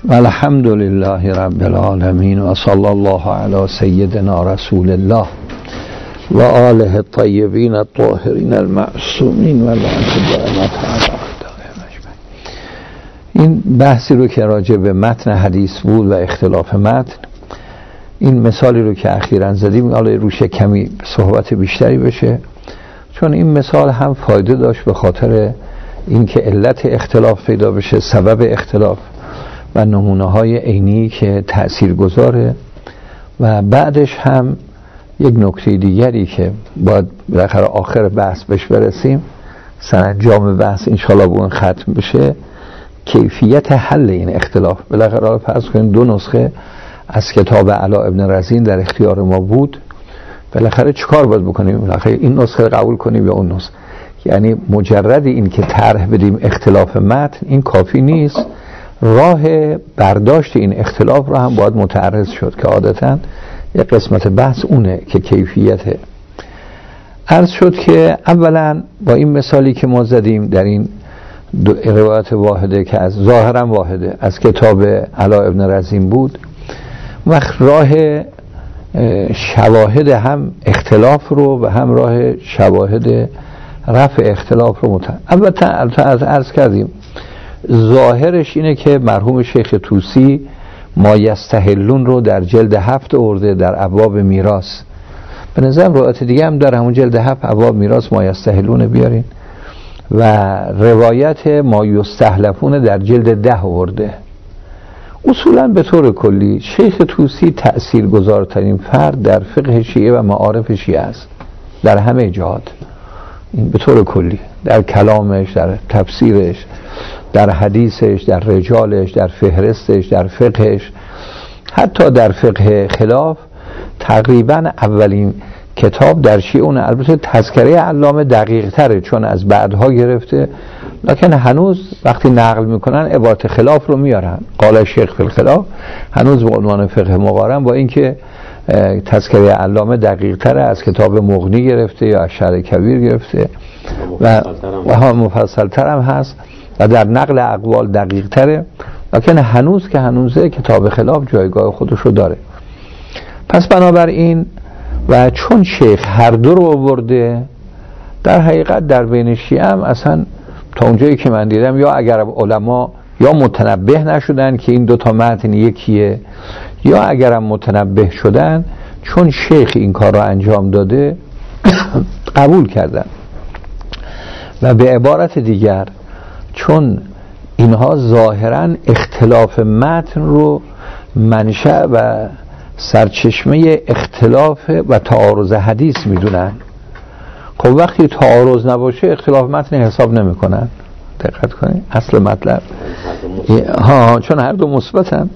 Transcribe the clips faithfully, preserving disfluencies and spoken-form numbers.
الحمد لله رب العالمین و صلی الله علی سیدنا رسول الله و آله الطیبین الطاهرین المعصومین و لعنت دائمت علی اعدائهم اجمعین. این بحثی رو که راجع به متن حدیث بود و اختلاف متن، این مثالی رو که اخیراً زدیم حالا روش کمی صحبت بیشتری بشه، چون این مثال هم فایده داشت به خاطر اینکه علت اختلاف پیدا بشه، سبب اختلاف و نمونه های عینی که تأثیر گذاره، و بعدش هم یک نکته دیگری که باید بالاخره آخر بحث بهش برسیم، سرانجام بحث انشاءالله به اون ختم بشه، کیفیت حل این اختلاف. بالاخره فرض کنید دو نسخه از کتاب علاء ابن رزین در اختیار ما بود، بالاخره چیکار باید بکنیم؟ بالاخره این نسخه قبول کنیم یا اون نسخه؟ یعنی مجرد این که طرح بدیم اختلاف متن این کافی نیست، راه برداشت این اختلاف را هم باید متعرض شد که عادتاً یک قسمت بحث اونه که کیفیته. عرض شد که اولا با این مثالی که ما زدیم در این دو روایت واحده که از ظاهرا واحده از کتاب علاء ابن رزین بود، وقت راه شواهد هم اختلاف رو و هم راه شواهد رفع اختلاف رو متعرض. البته از عرض کردیم ظاهرش اینه که مرحوم شیخ طوسی ما یستحلون رو در جلد هفت آورده در ابواب میراث. به نظرم روایت دیگه هم داره، همون جلد هفت ابواب میراث ما یستحلون بیارین، و روایت ما یستحلفون در جلد ده آورده. اصولا به طور کلی شیخ طوسی تأثیرگذارترین فرد در فقه شیعه و معارف شیعه است در همه جهات، این به طور کلی، در کلامش، در تفسیرش، در حدیثش، در رجالش، در فهرستش، در فقهش، حتی در فقه خلاف. تقریبا اولین کتاب در شیعه اون، البته تذکره علامه دقیق تره چون از بعدها گرفته، لکن هنوز وقتی نقل میکنن عبارت خلاف رو میارن، قال شیخ فی الخلاف، هنوز به عنوان فقه مقارن، با اینکه تذکره علامه دقیق تره، از کتاب مغنی گرفته یا از شرح کبیر گرفته و و مفصل تر هم هست و در نقل اقوال دقیق تره، لکن هنوز که هنوزه کتاب خلاف جایگاه خودش رو داره. پس بنابراین و چون شیخ هر دو رو آورده، در حقیقت در بین شیعه هم اصلا تا اونجایی که من دیدم یا اگر علما یا متنبه نشدن که این دوتا متن یکیه، یا اگرم متنبه شدن چون شیخ این کار رو انجام داده قبول کردن. و به عبارت دیگر چون اینها ظاهرا اختلاف متن رو منشأ و سرچشمه اختلاف و تعارض حدیث میدونن، خب وقتی تعارض نباشه اختلاف متن حساب نمیکنن. دقت کنید اصل مطلب ها، چون هر دو مثبتن،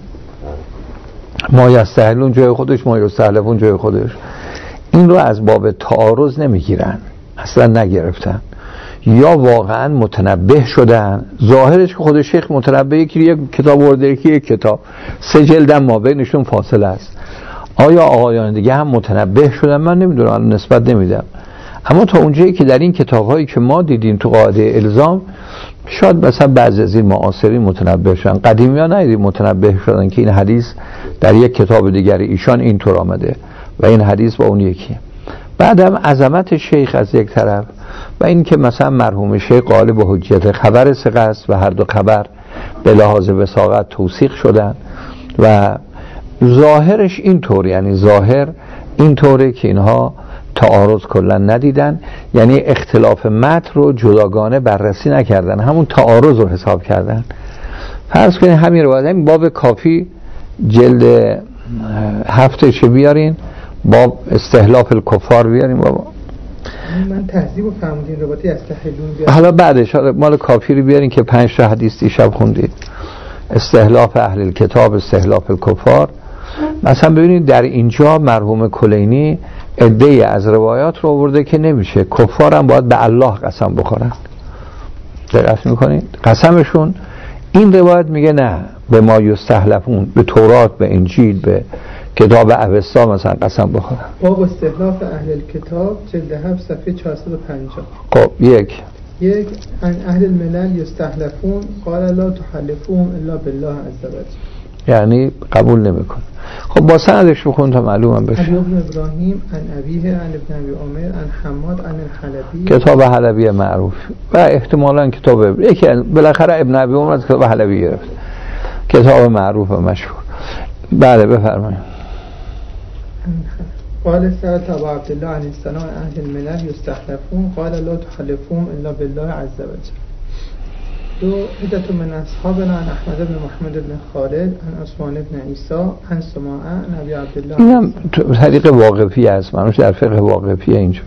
ما یستحلون جای خودش، ما یستحلفون جای خودش، این رو از باب تعارض نمیگیرن، اصلا نگرفتن، یا واقعا متنبه شدن. ظاهرش که خود شیخ متنبه، یکی یک کتاب ورده یکی یک کتاب، سه جلدم ما بینشون فاصله است. آیا آقایان دیگه هم متنبه شدن؟ من نمیدونم، نسبت نمیدم. اما تا اونجایی که در این کتاب‌هایی که ما دیدیم تو قاعده الزام، شاید مثلا بعضی از این معاصرین متنبه شدن، قدیمی‌ها ندیدیم متنبه شدن که این حدیث در یک کتاب دیگر ایشان اینطور آمده و این حدیث با اون یکی. بعدم عظمت شیخ از یک طرف و این که مثلا مرحوم شیخ قائل به حجیت خبر ثقه است و هر دو خبر به لحاظ وثاقت توثیق شدن، و ظاهرش اینطور، یعنی ظاهر اینطوره که اینها تعارض کلا ندیدن، یعنی اختلاف متن رو جداگانه بررسی نکردن، همون تعارض رو حساب کردن. فرض کنید همین روایت، همین باب کافی جلد هفته چه بیارین، باب استحلاف الکفار بیارین بابا. من تهذیب و فهمیدین روایتی استحلون بیارین، حالا بعدش مال کافی رو بیارین که پنج تا حدیث دیشب خوندید، استحلاف اهل الکتاب، استحلاف الکفار. مثلا ببینید در اینجا مرحوم کلینی عده‌ای از روایات رو آورده که نمیشه، کفار هم باید به الله قسم بخورن. دقت میکنید قسمشون، این روایت میگه نه، به ما یستحلفون، به تورات، به انجیل، به کتاب اوستا مثلا قسم بخورن. باب استحلاف اهل الکتاب جلد هفت صفحه چهارصد و پنجاه. خب یک یک ان اهل الملل یستحلفون قال لا تحلفون الا بالله عز وجل. یعنی قبول نمیکنه. خب با سندش بخون تا معلومم بشه. علی بن ابراهیم عن ابیه عن ابن ابی عمر عن حماد عن الحلبی، کتاب حلبی معروف و احتمالاً کتاب یکی بالاخره ابن ابی عمر از کتاب حلبی گرفت، کتاب معروف و مشهور. بله بفرمایید. قال سألت ابا عبدالله عن السلام اهل الملل يستحلفون قال لا تحلفون الا بالله عز وجل. دو عدة من اصحابنا عن احمد بن محمد بن خالد عن عثمان بن عیسی عن سماعه عن ابي عبدالله. اینم طریق واقفی است، منوش در فقه واقفی اینجا.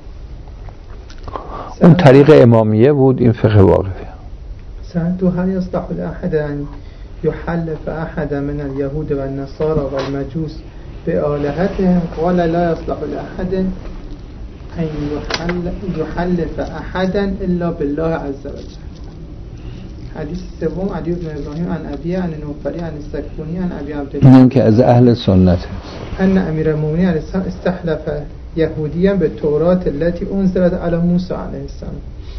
اون طریق امامیه بود، این فقه واقفی. سألت هل يصلح لأحد أن يحلف أحد من اليهود والنصارى والمجوس بآلهتهم قال لا يصلح لأحد أن يحلف أحدا إلا بالله عز وجل. حدیث سوم علی بن ابراهیم عن ابیه عن نوفلی عن السکونی عن ابی عبدالله، این که از اهل سنت ان امیر المؤمنین علیه السلام استحلف یهودیا به تورات التي انزلت علی موسی علیه السلام.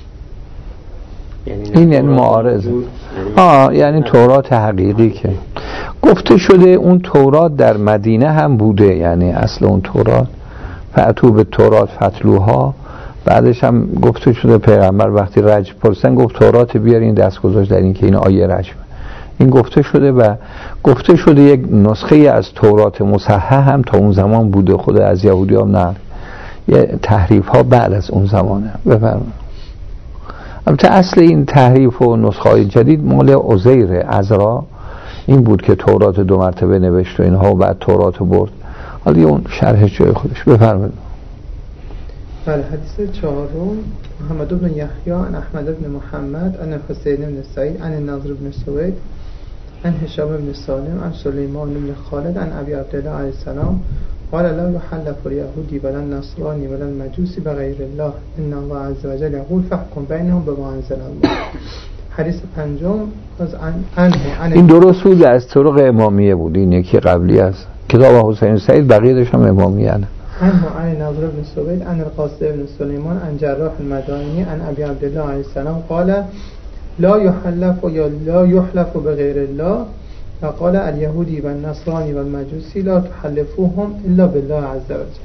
این یعنی معارضه. آه یعنی تورات حقیقی که گفته شده اون تورات در مدینه هم بوده، یعنی اصل اون تورات فأتوا به تورات فتلوها. بعدش هم گفته شده پیغمبر وقتی رجم پرسن گفت تورات بیارین، دست گذاشت در این که این آیه رجمه. این گفته شده و گفته شده یک نسخه از تورات مصحح هم تا اون زمان بوده، خود از یهودی هم نه، یه تحریف ها بعد از اون زمانه. بفرمایید. البته اصل این تحریف و نسخه های جدید مال عزیر عزرا این بود که تورات دو مرتبه نوشت و اینها و بعد تورات برد. حالا اون شرح جای خودش. بفرمایید. بله. حدیث چهارم محمد بن یحیی عن احمد بن محمد عن حسین بن سعید عن النضر بن سوید عن هشام بن سالم عن سلیمان بن خالد عن ابی عبدالله علیه السلام قال لا يحلف اليهودي ولا النصراني ولا المجوسي بغير الله ان الله عز وجل يقول فاحكم بينهم بما انزل الله. حدیث پنجم از عن عن این درست بود از طرق امامیه بود، این یکی قبلی است کتاب حسین سعید، بقیه‌اش هم امامیه نه. عنه عن نضر بن سوید عن القاسم بن سلیمان عن جراح المدائنی عن ابی عبدالله علیه السلام قال لا يحلف یا لا يحلف بغیر الله وقال اليهودي والنصراني والمجوسي لا تحلفوهم الا بالله عز وجل.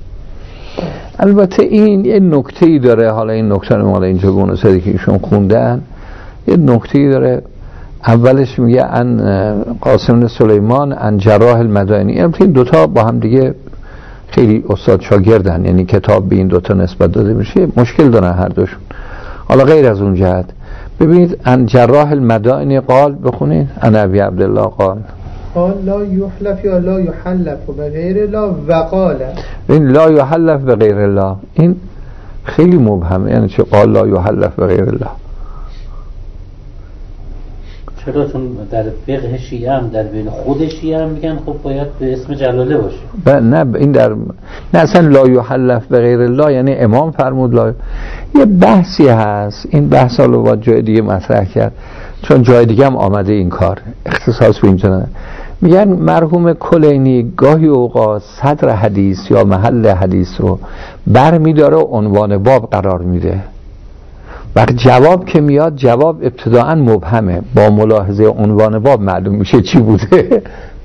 البته این یه نکته‌ای داره، حالا این نکته رو مال اینجا گونه سری که ایشون خوندن یه نکته‌ای داره. اولش میگه ان قاسم بن سلیمان ان جراح المدائنی. البته این دوتا با هم دیگه خیلی استاد شاگردن، یعنی کتاب به این دوتا نسبت داده میشه، مشکل دارن هر دوشون. حالا غیر از اون جهت ببینید ان جراح المدائنی قال، بخونید ان ابی عبدالله قال قال لا يحلف یا لا يحلف بغیر الله وقال. این لا يحلف بغیر الله این خیلی مبهمه، یعنی چه قال لا يحلف بغیر الله؟ چرا؟ چون در فقه شیعه هم در بین خود شیعه هم میگن خب باید به اسم جلاله باشه. نه این در نه اصلا لا يحلف بغیر الله یعنی امام فرمود لا. یه بحثی هست، این بحث رو با جای دیگه مطرح کرد چون جای دیگه هم آمده این کار، اختصاص به اینجا نه. میگن مرحوم کلینی گاهی اوقات صدر حدیث یا محل حدیث رو بر میداره و عنوان باب قرار میده. وقت جواب که میاد جواب ابتداعا مبهمه، با ملاحظه عنوان باب معلوم میشه چی بوده.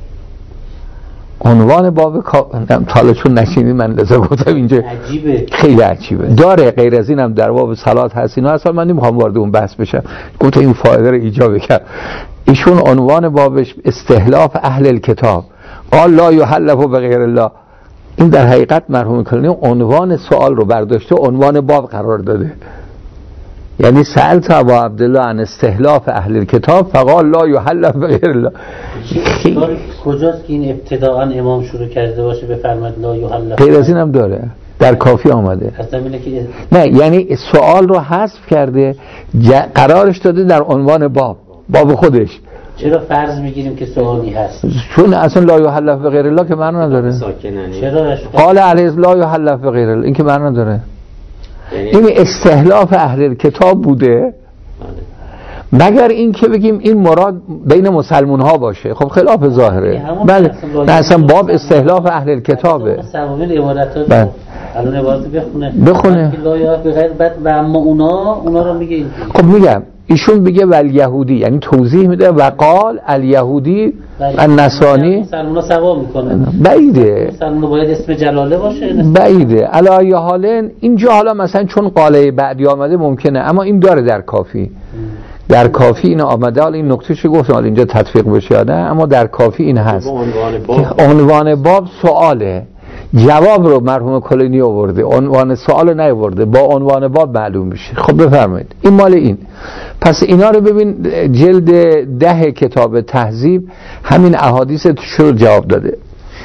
عنوان باب حالا چون نشینی من لذا گفتم اینجا عجیبه، خیلی عجیبه داره. غیر از این هم در باب صلات هست اینا، اصلا من نمیخوام وارد اون بحث بشم، گفتم این فایده رو ایجاب کرد. ایشون عنوان بابش استحلاف اهل الکتاب قال لا یحلف بغیر الله. این در حقیقت مرحوم کلینی عنوان سوال رو برداشته عنوان باب قرار داده، یعنی سألت ابا عبدالله عن استحلاف اهل الکتاب فقال لا یحلف بغیر الله. کجاست که این ابتداءً امام شروع کرده باشه بفرماد لا یحلف؟ غیر از این هم داره، در کافی آمده. که... نه یعنی سوال رو حذف کرده ج... قرارش داده در عنوان باب باب خودش. چرا فرض میگیریم که سوالی هست؟ چون اصلا لا یحلف بغیر الله که معنی نداره. چرا؟ قال علیه لا یحلف بغیر الله این که معنی نداره. این استحلاف اهل کتاب بوده، مگر این که بگیم این مراد بین مسلمون ها باشه. خب خلاف ظاهره. بله نه اصلا باب استحلاف اهل کتابه. سوابل عبارت ها الان عبارت بخونه بخونه لا یحلف بغیر بعد و اما اونا اونا رو میگه این. خب میگم ایشون بگه ول یهودی، یعنی توضیح میده و قال الیهودی النصرانی. مسلمونا سوا میکنه. بعیده. مسلمونا باید اسم جلاله باشه. بعیده. علی حالن اینجا حالا مثلا چون قاله بعدی آمده ممکنه، اما این داره در کافی. در کافی این آمده، حالا این نکته چه گفتم حالا اینجا تطبیق بشه یا نه، اما در کافی این هست. عنوان باب سواله، جواب رو مرحوم کلینی آورده، عنوان سوال رو نیاورده، با عنوان باب معلوم میشه. خب بفرمایید این مال این. پس اینا رو ببین جلد ده کتاب تهذیب همین احادیث رو جواب داده.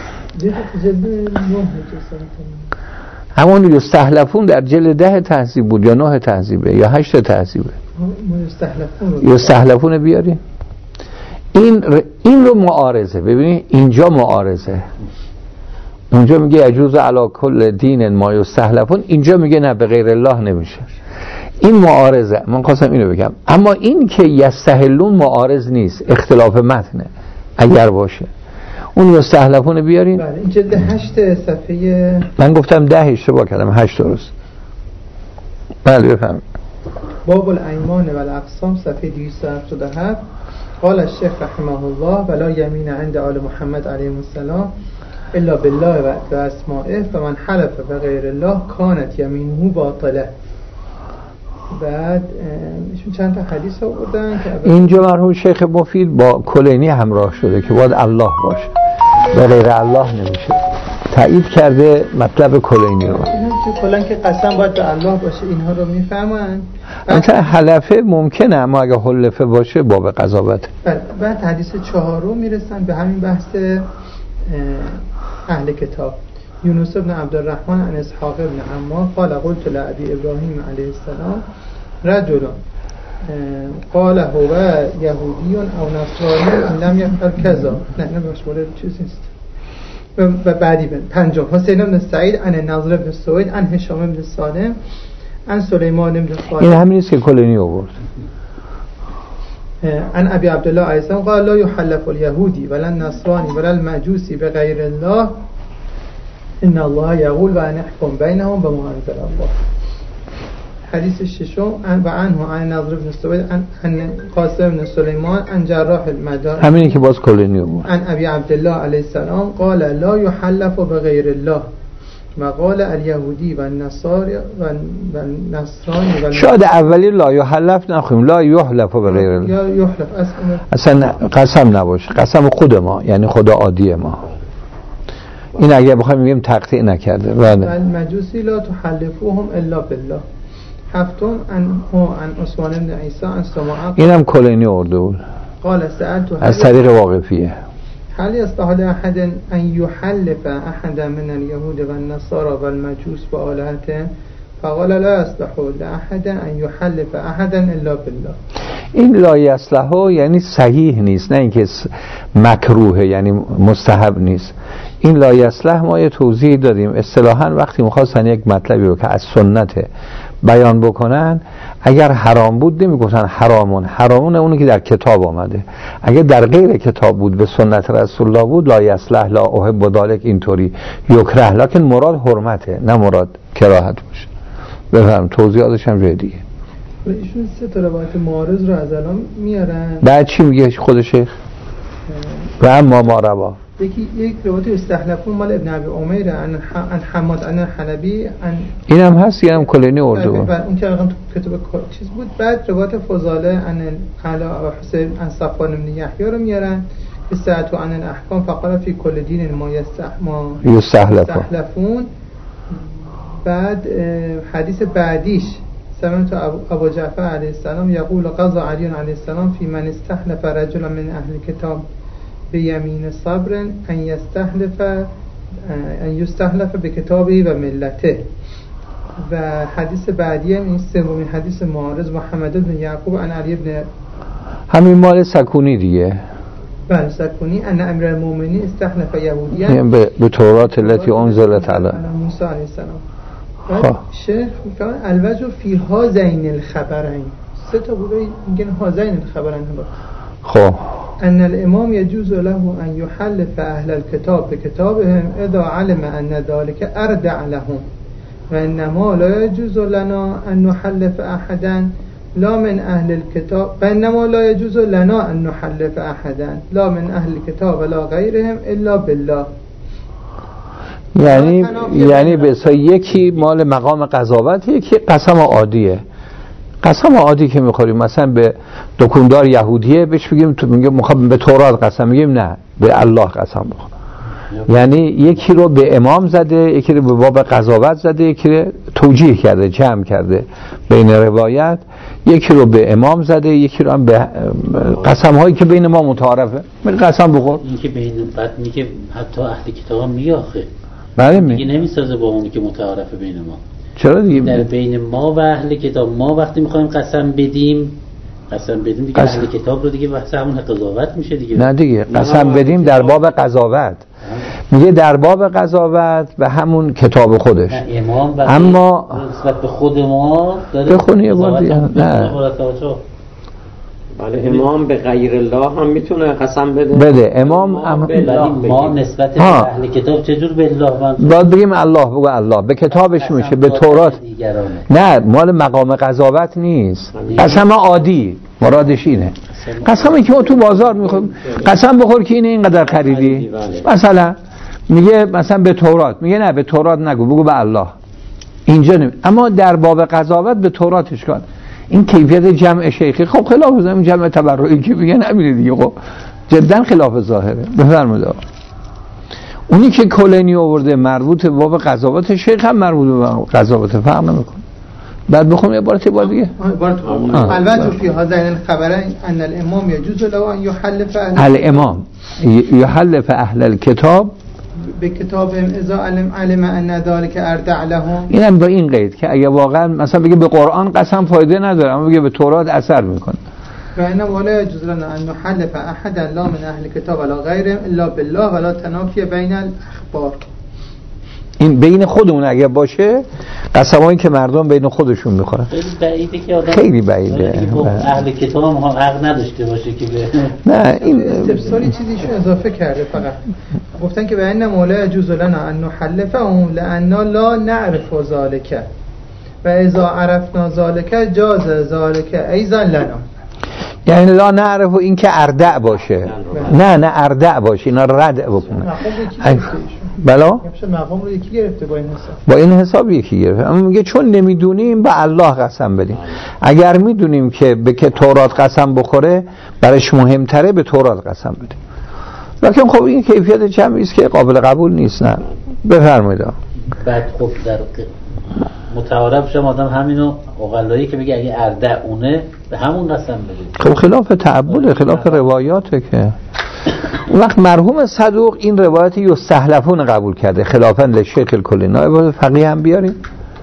همون یستحلفون در جلد ده تهذیب بود یا نه تهذیبه یا هشت تهذیبه؟ یستحلفون بیاری. این ر... این رو معارضه. ببینید اینجا معارضه، اونجا میگه یجوز علی کل دین ما یستحلفون، اینجا میگه نه به غیر الله نمیشه. این معارضه، من خواستم اینو بگم. اما این که یستحلون معارض نیست، اختلاف متنه. اگر باشه اون یستحلفون بیارین. بله این جلد هشت صفحه، من گفتم ده اشتباه کردم، هشت درست. بله بفهم. باب الایمان و الاقسام صفحه دویست و هفتاد و هفت. قال الشیخ رحمه الله ولا یمین عند آل محمد علیه السلام الا بالله و اسمائه فمن حلف بغیر الله کانت یمینه باطله. بعد ایشون چند تا حدیث آوردن که اینجا مرحوم شیخ مفید با کلینی همراه شده که باید الله باشه، به غیر الله نمیشه. تایید کرده مطلب کلینی رو. اینکه کلا که قسم باید به الله باشه اینها رو میفهمن. مثلا حلفه ممکنه، اما اگه حلفه باشه باب قضاوت. بعد حدیث چهارم میرسن به همین بحث اهل کتاب. یونس بن عبدالرحمن عن اسحاق بن عمار قال قلت لأبي ابراهیم علیه السلام رجل قال هو یهودی او نصرانی لم یفعل کذا. نه نه باش مورد چیز نیست. و بعدی بن پنجم حسین بن سعید عن نضر بن سوید عن هشام بن سالم عن سلیمان بن خالد. این همین است که کلینی آورد. عن ابي عبد الله علیه السلام قال لا يحلف اليهودي ولا النصراني ولا المجوسي بغير الله ان الله يقول و نحكم بينهم بما انزل الله. حدیث ششم و عنه عن نضر بن سوید عن قاسم بن سلیمان عن جراح المدار، همینی که باز کلینی آورد. عن ابي عبد الله علیه السلام قال لا يحلف بغير الله و قال الیهودی و النصاری و النصرانی و شاید اولی لا یحلف نخویم، لا یحلف بغیر الله، یا یحلف اصلا قسم نباشه، قسم خود ما یعنی خدا عادی ما. این اگه بخوایم میگیم تقطیع نکرده. بله. المجوسی لا تحلفوهم الا بالله. هفتم عن عن عثمان بن عیسی عن سماعه، اینم کلینی آورده بود. قال سألت از طریق واقفیه. هل يستحيل أحد أن يحلف أحد من اليهود والنصارى والمجوس بآلهتهم؟ فقال لا يستحيل لأحد أن يحلف أحدا إلا بالله. این لا یصلحه یعنی صحیح نیست، نه اینکه مکروه یعنی مستحب نیست. این لا یصلح ما یه توضیح دادیم، اصطلاحاً وقتی می‌خواستن یک مطلبی رو که از سنت بیان بکنن، اگر حرام بود نمیگفتن حرامون، حرامون اونی که در کتاب آمده. اگر در غیر کتاب بود به سنت رسول الله بود لا یصلح لا احب ذلک اینطوری یکره، لکن مراد حرمته نه مراد کراهت باشه. بفهم توضیحاتش هم جای دیگه. ایشون سه تا روایت معارض رو از الان میارن. بعد چی میگه خود شیخ؟ و اما ما روا یکی یک روایت استحلفون مال ابن ابی عمیر عن عن حماد عن حلبی عن اینم هست، اینم کلینی آورده بود. اون که واقعا تو کتاب چیز بود. بعد روایت فضاله عن علا و حسین عن صفوان بن یحیی رو میارن که ساعت عن الاحکام فقال فی کل دین ما یستحما یستحلفون. بعد حدیث بعدیش سمعت ابو جعفر علیه السلام یقول قضى علی علیه السلام فی من استحلف رجلا من اهل کتاب بیمین صبر ان یستحلف ان یستحلف به کتابی و ملته. و حدیث بعدی هم این سومین حدیث معارض محمد بن یعقوب عن علی بن همین مال سکونی دیگه. بله سکونی ان امیر المؤمنین استحلف یهودیا به به تورات التي انزلت علی موسی علیه السلام. بعد شیخ میگه الوجه فی هذین الخبرین، سه تا بوده میگن هذین الخبرین. خب ان الامام يجوز له ان يحلف اهل الكتاب بكتابهم اذا علم ان ذلك اردع لهم و انما لا يجوز لنا ان نحلف احدا لا من اهل الكتاب بینما لا يجوز لنا ان نحلف احدا لا من اهل الكتاب ولا غیرهم الا بالله. یعنی یعنی به یکی مال مقام قضاوت، یکی قسم عادیه. قسم عادی که میخوریم مثلا به دکاندار یهودیه بهش بگیم تو میگه میخوام به تورات قسم، میگیم نه به الله قسم بخور. یعنی یکی رو به امام زده، یکی رو به باب قضاوت زده، یکی رو توجیه کرده، جمع کرده بین روایت، یکی رو به امام زده، یکی رو هم به قسم هایی که بین ما متعارفه میگه قسم بخور. این که بین بعد میگه حتی اهل کتاب هم میگه آخه بله میگه نمیسازه با اونی که متعارفه بین ما. چرا دیگه در بین ما و اهل کتاب ما وقتی میخوایم قسم بدیم قسم بدیم دیگه قسم. اهل کتاب رو دیگه بحث همون قضاوت میشه دیگه. نه دیگه قسم بدیم در باب قضاوت میگه در باب قضاوت به همون کتاب خودش. نه امام اما نسبت به خود ما داره بخونی یه بار دیگه. نه بله امام به غیر الله هم میتونه قسم بده. بده امام ام... ما نسبت به اهل کتاب چجور به الله من باید بگیم الله بگو الله به کتابش میشه به تورات نه مال مقام قضاوت نیست. قسم عادی مرادش اینه. قسمی که ما تو بازار میخوریم قسم بخور که اینه اینقدر خریدی مثلا میگه مثلا به تورات میگه نه به تورات نگو بگو به الله اینجا نمی... اما در باب قضاوت به توراتش کن. این کیفیت جمع شیخی خب خلاف این جمع تبرعی که میگه نمیره دیگه خب جدا خلاف ظاهره. بفرمایید اونی که کلینی آورده مربوط به باب قضاوت شیخ هم مربوط به قضاوت فرق نمیکنه. بعد بخونم یه عبارت بعد دیگه البته فی هذین الخبرین ان الامام یجوز له ان یحلف الامام یحلف اهل الكتاب به کتابهم اذا علم علم ان ذلك اردع لهم. اینم با این قید که اگه واقعا مثلا بگه به قرآن قسم فایده نداره اما بگه به تورات اثر میکنه. و ان ولا یجوز لنا ان نحلف احدا لا من اهل الكتاب ولا غیرهم الا بالله ولا تنافی بین الاخبار. این بین خودمون اگه باشه قسمایی که مردم بین خودشون میخورن خیلی بعیده که آدم خیلی بعیده اهل کتاب هم حق نداشته باشه که به نه این استفساری چیزیشون اضافه کرده فقط گفتن که بین مولا یجوز لنا ان نحلفهم لان لا نعرف ذلك و اذا عرفنا ذلك جاز ذلك ایضا لنا. یعنی لا نعرف این که اردع باشه نه نه اردع باشه اینا ردع بکنه بلا مقام رو یکی گرفته با این حساب با این حساب یکی گرفته. اما میگه چون نمیدونیم به الله قسم بدیم. اگر میدونیم که به که تورات قسم بخوره برایش مهمتره به تورات قسم بدیم. لکن خب این کیفیت جمعی است که قابل قبول نیست. نه بفرمایید. بعد خب در متعارف شما آدم همینو اقلایی که بگه اگه اردع اونه به همون قسم بده. خب خلاف تعبد خلاف روایاته که اون وقت مرحوم صدوق این روایت یستحلفون قبول کرده خلافاً لشیخ الکلی. نایب فقیه هم بیاریم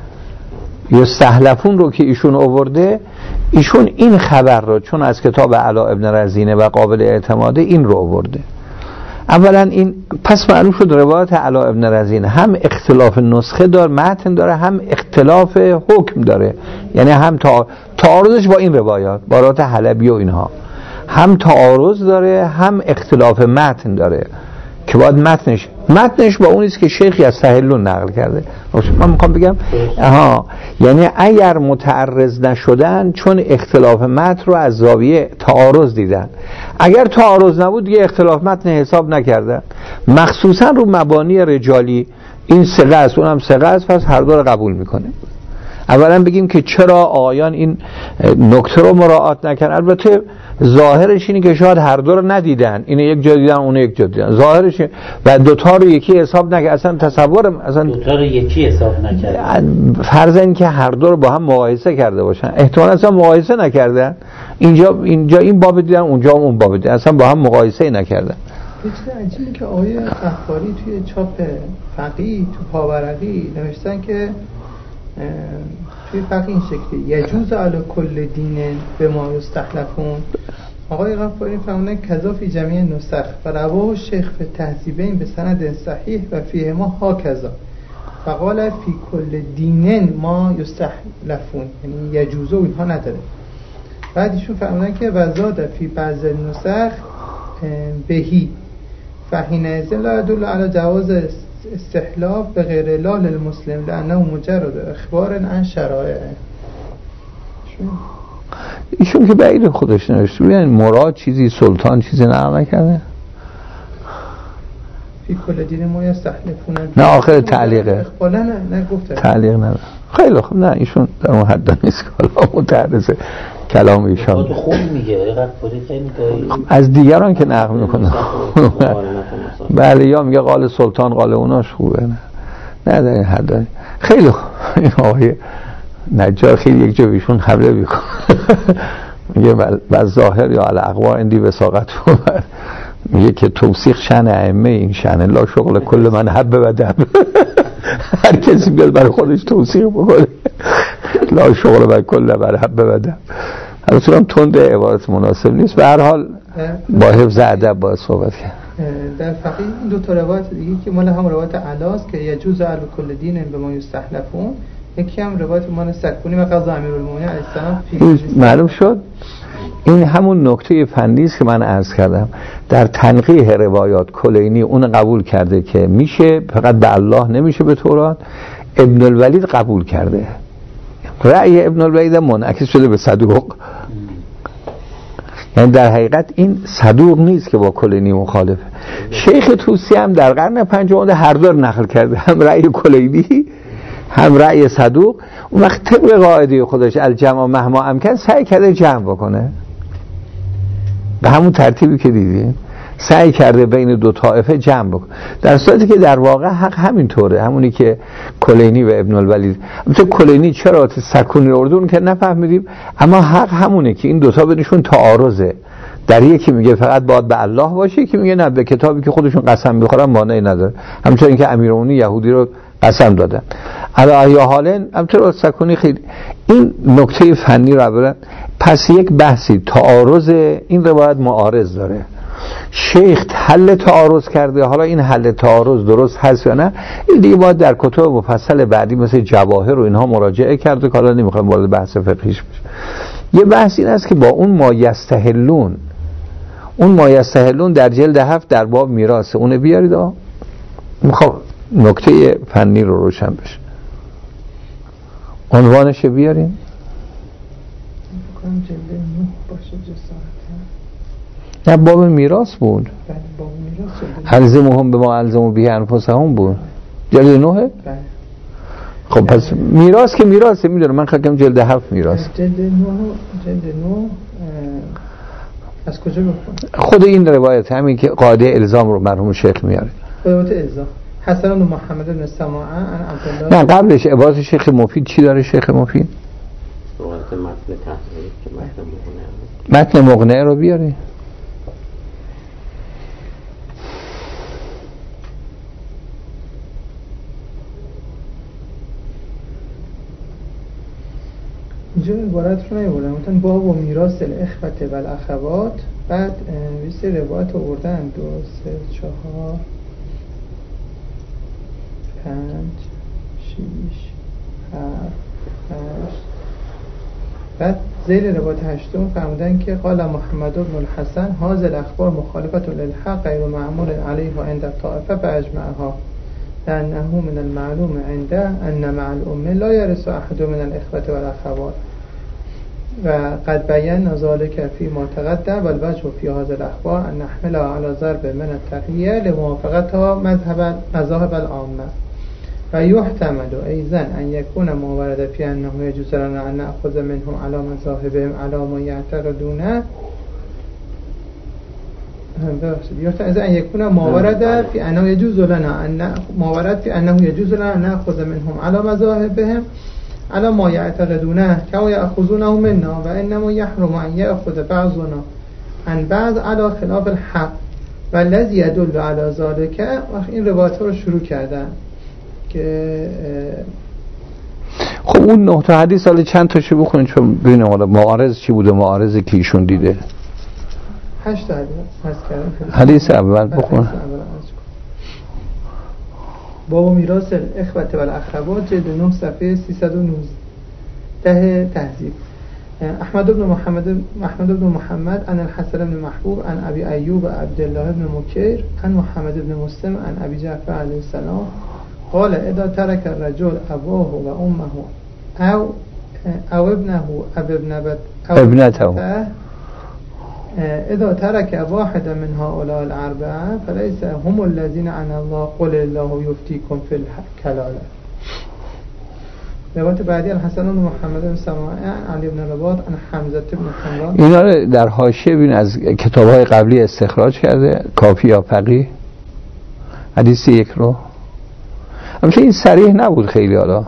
یستحلفون رو که ایشون آورده ایشون این خبر رو چون از کتاب علا ابن رزینه و قابل اعتماده این رو آورده. اولا این پس معلوم شد روایت علا ابن رزینه هم اختلاف نسخه داره متن داره هم اختلاف حکم داره. یعنی هم تا تعارضش با این روایات با روایت حلبی و اینها هم تعارض داره هم اختلاف متن داره که باید متنش متنش با اونیست که شیخی از سهلون نقل کرده. من میخوام بگم آها یعنی اگر متعرض نشدن چون اختلاف متن رو از زاویه تعارض دیدن. اگر تعارض نبود دیگه اختلاف متن حساب نکردن. مخصوصا رو مبانی رجالی این ثقه است اونم ثقه است پس هر دو رو قبول میکنه. اولا بگیم که چرا آیان این نکته رو مراعات نکردن. البته ظاهرش اینه که شاید هر دو رو ندیدن اینه یک جا دیدن اون یک جا دیدن ظاهرش و دوتا رو یکی حساب نکرد. اصلا تصورم اصلا دوتا رو یکی حساب نکرد فرض این که هر دو رو با هم مقایسه کرده باشن احتمال اصلا مقایسه نکردن. اینجا اینجا این باب دیدن اونجا اون باب دیدن اصلا با هم مقایسه نکردن. چیز عجیبه که آیه اخباری توی چاپ فقیه تو پاورقی نوشتن که توی فقیه این شکلی یجوز علی کل دین به ما یستحلفون. آقای غفاری فرمودن کذا فی جمیع نسخ و رواه شیخ فی تهذیبین به سند صحیح و فیه ما ها کذا فقال فی کل دین ما یستحلفون یعنی یجوزو اینها نداره. بعد ایشون فرمودن که وزاد فی بعض نسخ بهی فحین ازن لا يدل على جواز استحلاف به غیر الله للمسلم لانه مجرد اخبار عن شرائع. ایشون که بعید خودش نوشته. ببین مراد چیزی، سلطان چیزی نقل نکرده. فی کل دین ما یستحلفون. نه آخر تعلیقه. نه نه نه گفته. تعلیق نه. خیلی خوب. نه ایشون در اون حد نیست که متعرضه کلام ایشان. تو خون میگه غفاری خیلی دایی. از دیگران که نقل میکنه. بله یا میگه قال سلطان قال اوناش خوبه. نه نه در این حد. خیلی خوب. این آقای نجار خیلی یک جا بیشون حمله میکنه. میگه بل ظاهر یا الاقوا اندی وساقت بود. میگه که توثیق شأن ائمه این شأن لا شغل کل من حب بدم. هر کسی بیاد برای خودش توثیق بکنه لا شغل بر کل من حب بدم. البته هم تند عبارت مناسب نیست. به هر حال با حفظ ادب باید صحبت کرد. در فقیه دو تا روایت دیگه که مال هم روایت علاست که یجوز علی کل دین به ما یستحلفون، یکی هم روایت مان سکونی و قضا امیرالمومنین علیه السلام. معلوم شد این همون نکته فنی است که من عرض کردم. در تنقیح روایات کلینی اون قبول کرده که میشه، فقط به الله نمیشه به تورات. ابن الولید قبول کرده. رأی ابن الولید منعکس شده به صدوق. یعنی در حقیقت این صدوق نیست که با کلینی مخالفه. شیخ طوسی هم در قرن پنجم هر دو نقل کرده، هم رأی کلینی هم رأی صدوق. اون وقت طبق قاعده خودش الجمع مهما امکن سعی کرده جمع بکنه به همون ترتیبی که دیدیم، سعی کرده بین دو طائفه جمع بکنه، در صورتی که در واقع حق همین طوره، همونی که کلینی و ابن الولید. البته کلینی چرا سکونی اردون که نفهمیدیم، اما حق همونه که این دوتا بینشون تعارضه. در یکی میگه فقط باید به الله باشه، یکی میگه نه به کتابی که خودشون قسم میخورن مانعی نداره، همچنین که امیرالمومنین یهودی رو قسم دادن. علی یا حالن همطور سکونی خیلی این نکته فنی رو برن. پس یک بحثی تعارض این روایت معارض داره، شیخ حل تعارض کرده، حالا این حل تعارض درست هست یا نه این دیگه باید در کتب مفصل بعدی مثل جواهر و اینها مراجعه کرده که حالا نمیخوایم وارد بحث فقهیش بشه. یه بحث این است که با اون ما یستحلون، اون ما یستحلون در جلد هفت در باب میراث، اون بیارید. آه میخوام نکته فنی رو روشن بشه، عنوانش بیاریم. نه باب میراث بود. الزمهم به ما الزموا به انفسهم بود. جلد نهه؟ خب پس میراث که میراثه میدونم، من خواهم جلد هفت میراث. جلد نه جلد نه از کجا بخونم؟ خود این روایت همین که قاعده الزام رو مرحوم شیخ میاره. روایت الزام حسن بن محمد بن سماعه عن عبدالله. نه قبلش عبارت شیخ مفید چی داره؟ شیخ مفید روایت متن تحریف که متن مغنی متن مغنی رو بیاری. اینجا عبارت رو نیوردن، مثلا باب و میراث الاخوة و الاخوات، بعد ویسه روایت آوردن دو سه چهار پنج شیش هفت هشت، بعد زیر روایت هشتم فرمودن که قال محمد بن الحسن هذه الاخبار مخالفة للحق غیر معمول علیه و عند الطائفه فاجمعها لانه من المعلوم عنده ان مع الامه لا يرث احد من الاخوة والاخوات و قد بیان ذلك فيما تقدم والوجه في هذه الاخبار ان نحملها على ضرب من التقیه لموافقتها مذهب مذاهب العامه و یحتمل ایضا ان یکون ما ورد فی انه یجوز لنا ان ناخذ منهم على مذاهبهم على ما یعتقدونه ببخشید ان یکون ما ورد فی انه یجوز لنا ان ما ورد فی انه یجوز لنا ان ناخذ منهم على مذاهبهم على ما یعتقدونه كما یاخذونه منا و انما یحرم ان یاخذ بعضنا عن بعض على خلاف الحق و الذی يدل على ذلك. و این روایت رو شروع کردن که خب اون نه تا حدیث حالا چند تاشو بخونید چون ببینیم حالا معارض چی بوده، معارض که ایشون دیده. هشت حدیث هست کردم. حدیث اول بخون. باب میراث الاخوة و الاخوات جلد نه صفحه سیصد و نوزده تهذیب. احمد بن محمد احمد بن محمد عن الحسن بن محبوب عن ابي ايوب عبدالله بن مكير عن محمد بن مسلم عن ابي جعفر علیه السلام قال اذا ترك الرجل ابوه و امه او او ابنه او ابن ابنته اذا ترك واحد من هؤلاء الاربعه فليس هم الذين عن الله قل الله يفتيكم في الكلاله. روایت بعدی الحسن بن محمد بن سماع علی بن رباط عن حمزه بن حمران. اینا رو در حاشیه ببین از کتاب‌های قبلی استخراج کرده، کافی یا فقیه، حدیث یک رو. البته این صریح نبود خیلی. حالا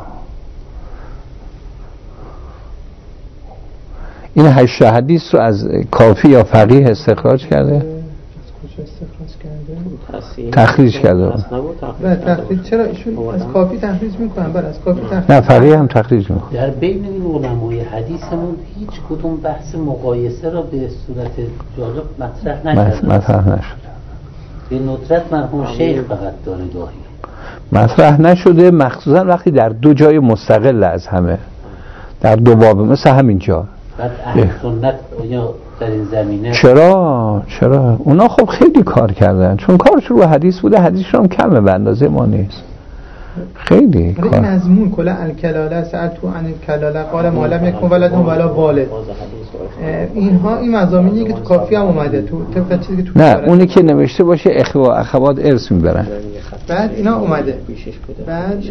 این هشت حدیث رو از کافی یا فقیه استخراج کرده. از کجا استخراج کرده؟ تخریج کرده. نه تخریج چرا ایشون از کافی تخریج میکنن؟ بله از کافی تخریج. نه فقیه هم تخریج میکنه. در بین این علمای حدیثمون هیچ کدوم بحث مقایسه را به صورت جالب مطرح نکردن. مطرح نشده. به ندرت مرحوم شیخ فقط داره گاهی مطرح نشده، مخصوصا وقتی در دو جای مستقل از همه، در دو باب، مثل همین جا. بعد اهل سنت یا در این زمینه چرا چرا اونا خب خیلی کار کردن، چون کارشون رو حدیث بوده، حدیثشون هم کمه به اندازه ما نیست، خیلی کار. این مضمون کلا الکلاله سألتو عن الکلاله قال ما لم یکن ولد ولا والد، اینها این مضامینی که تو کافی هم اومده، تو طبق چیزی که تو نه اونی که نوشته باشه اخوه و اخوات ارث میبرن، بعد اینا اومده. بعد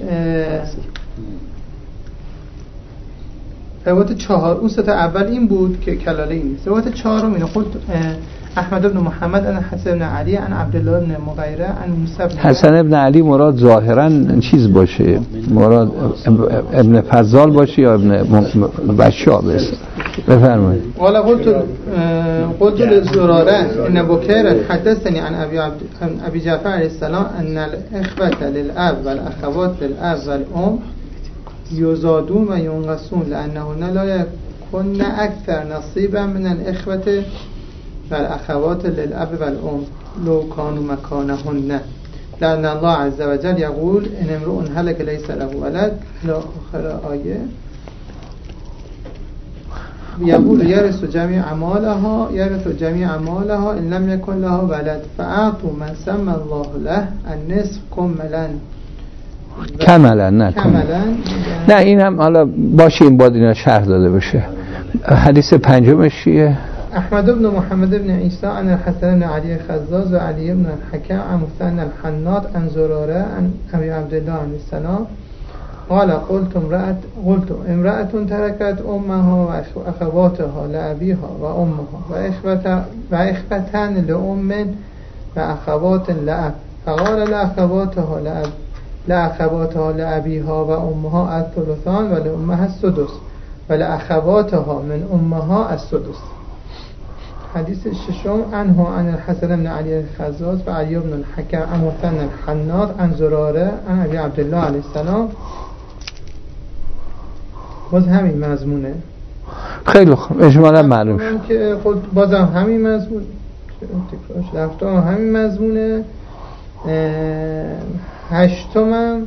روایت چهار، اون سه تا اول این بود که کلاله این نیست. روایت چهارم اینه خود احمد بن محمد عن حسن بن علی عن عبدالله بن مغیره عن موسی بن حسن بن علی مراد ظاهرا چیز باشه، مراد ابن فضال باشه یا ابن بشار باشه. بفرمایید. قال قلت قلت للزراره ان بكير حدثني عن ابي عبد ابي جعفر عليه السلام ان الاخوه للاب والاخوات للاب والام یزادون و ینقصون لانهن لا یکن اکثر نصیبا من الاخوه والاخوات للاب والام لو كانوا مكانهن لان الله عز وجل يقول ان امرؤ هلك ليس له ولد الى اخر آیه يقول يرث جميع مالها يرث جميع مالها ان لم يكن له ولد فاعطوا من سمى الله له النصف كملا کاملا نه کاملا نه. این هم حالا باشه، این باید اینا شرح داده بشه. حدیث پنجمش چیه؟ احمد بن محمد بن عیسی عن الحسن بن علی خزاز و علی بن الحکم عن مثنى الحناط عن زراره عن ابي عبد الله عن السلام قال قلت امرأة قلت امرأة تركت امها واخواتها لابيها وامها واخوة واخوتان لام واخوات لاب فقال لاخواتها لاب لأخواتها لأبيها وأمها الثلثان ولأمها السدس ولأخواتها من أمها السدس. حديث الششم عنه عن الحسن بن علي الخزاز وعلي بن الحكم عن مثنى الحناط عن زراره عن أبي عبد الله عليه السلام. باز همین مضمونه. خیلی خوب، اجمالا معلوم شد که خود بازم همین مضمون تکرارش همین مضمونه. هشتم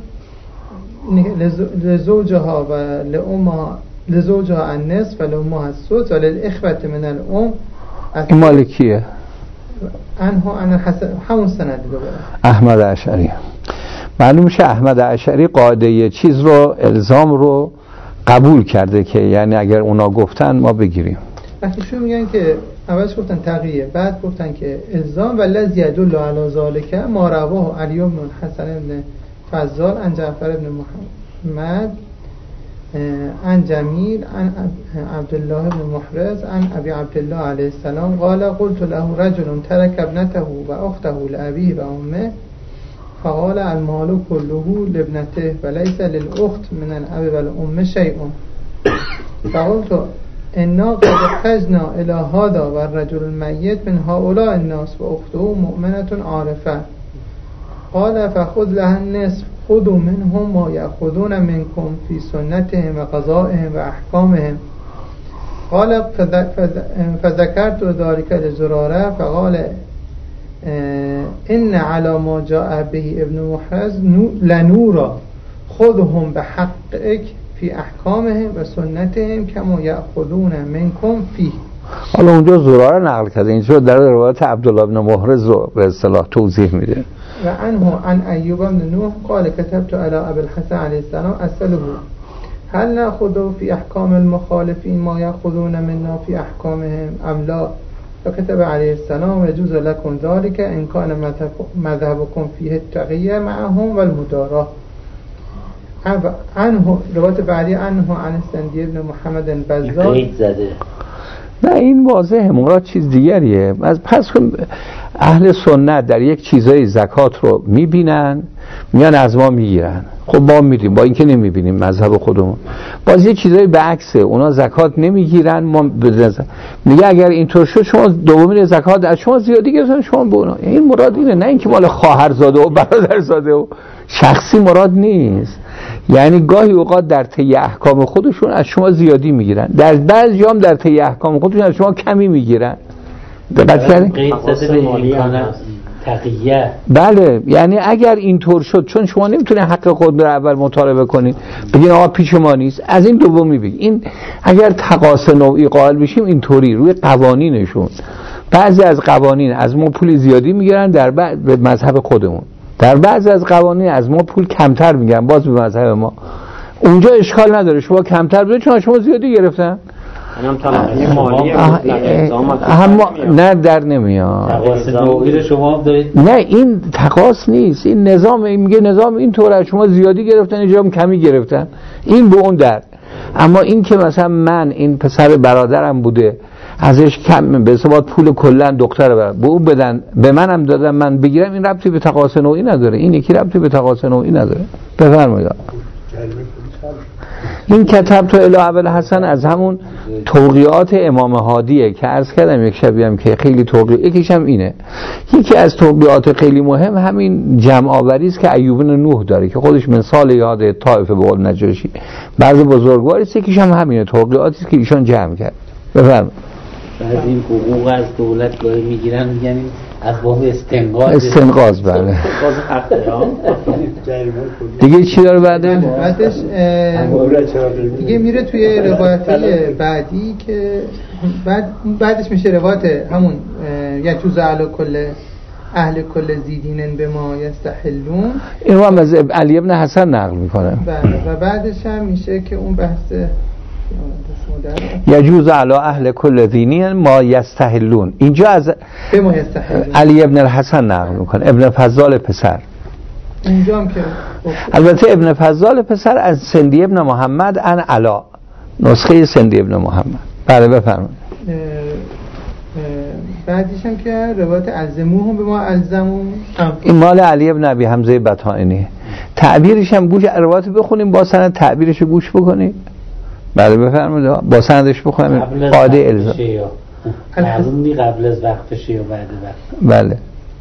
لزوجها و لأمها لزوجها النصف و لأمها السدس و للإخوة من الأم. این مالکیه عنه عن الحسن، همون سند دوباره احمد اشعری. معلوم میشه احمد اشعری قاعده چیز رو، الزام رو قبول کرده که یعنی اگر اونا گفتن ما بگیریم. وقتی شو میگن که اولش گفتن تقیه، بعد گفتن که الزام و لذ یدل علی ذلک ما رواه علی بن حسن بن فضال عن جعفر بن محمد عن جمیل عن عبدالله بن محرز عن ابي عبدالله علیه السلام قال قلت له رجل ترك ابنته و اخته لابيه و امه فقال المال كله لابنته وليس للاخت من الاب والام شيء فقلت انا قد احتجنا الى هذا والرجل الميت من هؤلاء الناس واخته مؤمنة عارفة قال فخذ لها النصف خذوا منهم ما يأخذون منكم في سنتهم وقضائهم واحكامهم قال فذكرت ذلك لزراره فقال ان على ما جاء به ابن محرز لنورا خذهم بحقك فی احکامهم و سنتهم کما یأخذون منکم فیه. حالا اونجا زراره نقل کرده، اینجا در روایت عبدالله بن محرز رو به اصطلاح توضیح میده. و عنه عن ایوب بن نوح قال كتبت على ابي الحسن عليه السلام اسأله هل نأخذ في أحكام المخالفين ما يأخذون منا في أحكامهم أم لا؟ فكتب عليه السلام يجوز لكم ذلك إن كان مذهبكم فيه التقية معهم والمدارة. عنه روایت بعدی عنه عن السندی ابن محمد البزار. نه این واضحه، مراد چیز دیگریه. از پس اهل سنت در یک چیزای زکات رو میبینن میان از ما میگیرن، خب ما میدیم با اینکه نمیبینیم مذهب خودمون. باز یه چیزایی به عکسه، اونا زکات نمیگیرن ما بدن. میگه اگر اینطور شد شما دومین زکات از شما زیادی گرفتن شما به اونا. این مراد اینه، نه اینکه مال خواهرزاده و برادرزاده و شخصی مراد نیست. یعنی گاهی اوقات در طی احکام خودشون از شما زیادی میگیرن، در بعضی هم در طی احکام خودشون از شما کمی میگیرن. دقت کردید؟ تقیه. بله، یعنی اگر اینطور شد، چون شما نمیتونید حق خود رو اول مطالبه کنید بگین آقا پیش ما نیست، از این دومی بگید. این اگر تقاص نوعی قائل بشیم اینطوری روی قوانینشون، بعضی از قوانین از ما پول زیادی میگیرن در بعض به مذهب خودمون، در بعضی از قوانین از ما پول کمتر میگیرن باز به مذهب ما. اونجا اشکال نداره شما کمتر بده چون شما زیادی گرفتن. هم تلقی مالی هم نه در نمیاد. تقاص نوعی شما دارید. نه این تقاص نیست، این نظام. این میگه نظام این طوره، شما زیادی گرفتن اینجا هم کمی گرفتن، این به اون در. اما این که مثلا من این پسر برادرم بوده ازش کم به حساب پول کلا دختر برادر به اون بدن به منم دادن من بگیرم، این ربطی به تقاص نوعی نداره. این یکی ربطی به تقاص نوعی نداره. بفرمایید. این کتاب تو الی ابوالحسن از همون توقیعات امام هادیه که عرض کردم یک شبی هم که خیلی توقیع، یکیش هم اینه. یکی از توقیعات خیلی مهم همین جمع آوری است که ایوب بن نوح داره که خودش مثال یاد طائفه به قول نجاشی بعض بزرگواری است. یکیش هم همینه، توقیعاتی است که ایشان جمع کرد. بفرمایید. از این حقوق از دولت گاهی میگیرن میگن از باب استنقاذ. استنقاذ بله. دیگه چی داره بعدش؟ بعدش دیگه میره توی روایت بعدی که بعد بعدش میشه روایت همون یجوز علی کل اهل کل زیدینن به ما یستحلون. این رو هم از علی ابن حسن نقل میکنه. بله. و بعدش هم میشه که اون بحث یجوز علی اهل کل دینین ما یستحلون، اینجا از ما یستحلون علی ابن الحسن نقل میکنه، ابن فضال پسر. اینجا هم که البته ابن فضال پسر از سندی ابن محمد ان علا، نسخه سندی ابن محمد. بله بفرمایید. بعدش هم که روایت الزمو هم به ما الزمو این مال علی ابن ابی حمزه بطحائنی. تعبیرش هم گوش روایت بخونیم با سند تعبیرش گوش بکنید. بله بفرمایید. با سندش بخونیم قاعده الزام. معلوم قبل از وقتش یا بعد وقت. بله.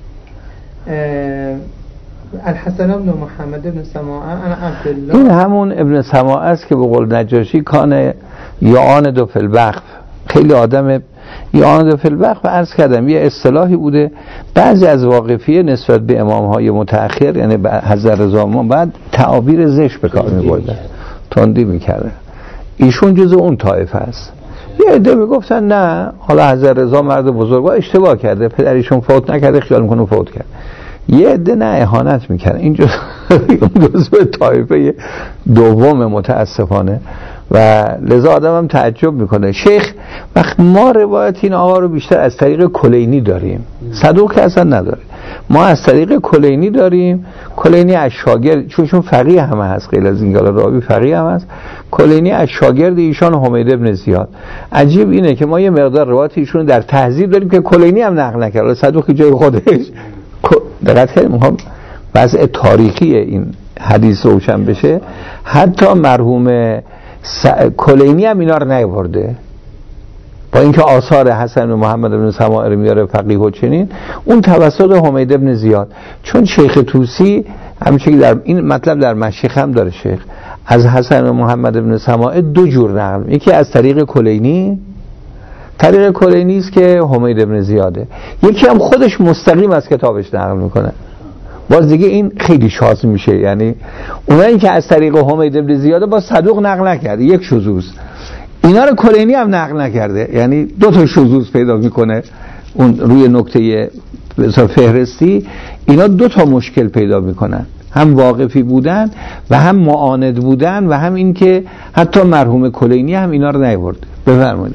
الحسن بن محمد بن سماعه انا عبدالله. این همون ابن سماعه است که به قول نجاشی کان یعان دو فی الوقف، خیلی آدم یعان دو فی الوقف عرض کردم یه اصطلاحی بوده بعضی از واقفیه نسبت به امامهای متأخر، یعنی حضرت رضا ما بعد تعابیر زشت به کار می‌بردن، تندی می‌کردن. ایشون جزء اون طایفه است. یه عده میگفتن نه حالا حضرت رضا مرد بزرگوار اشتباه کرده، پدرشون فوت نکرده خیال میکنه فوت کرد. یه عده نه اهانت میکنه. این جزء طایفه دوم متاسفانه و لذا آدم هم تعجب میکنه. شیخ وقت ما روایت این آقا رو بیشتر از طریق کلینی داریم، صدوق که اصلا نداره، ما از طریق کلینی داریم. کلینی از شاگرد، چون چون فقیه هم هست، غیر از این گالا راوی فقیه هم هست. کلینی از شاگرد ایشان حمید ابن زیاد. عجیب اینه که ما یه مقدار روایت ایشون در تهذیب داریم که کلینی هم نقل نکرده، صدوق جای خودش. دقت کنید میخوام وضع تاریخی این حدیث روشن بشه. حتی مرحوم س... کلینی هم اینا رو نیاورده، با اینکه آثار حسن بن محمد بن سماعه رو میاره فقیه و چنین، اون توسط حمید ابن زیاد. چون شیخ طوسی همچنین در این مطلب در مشیخ هم داره، شیخ از حسن بن محمد بن سماعه دو جور نقل، یکی از طریق کلینی، طریق کلینی است که حمید ابن زیاده، یکی هم خودش مستقیم از کتابش نقل میکنه. باز دیگه این خیلی شاذ میشه، یعنی اونایی که از طریق حمید ابن زیاده با صدوق نقل نکرده یک شذوذ، اینا رو کلینی هم نقل نکرده، یعنی دو تا شذوذ پیدا میکنه. اون روی نکته فهرستی اینا دو تا مشکل پیدا میکنن. هم واقفی بودن و هم معاند بودن و هم این که حتی مرحوم کلینی هم اینا رو نیاورد. بفرمایید.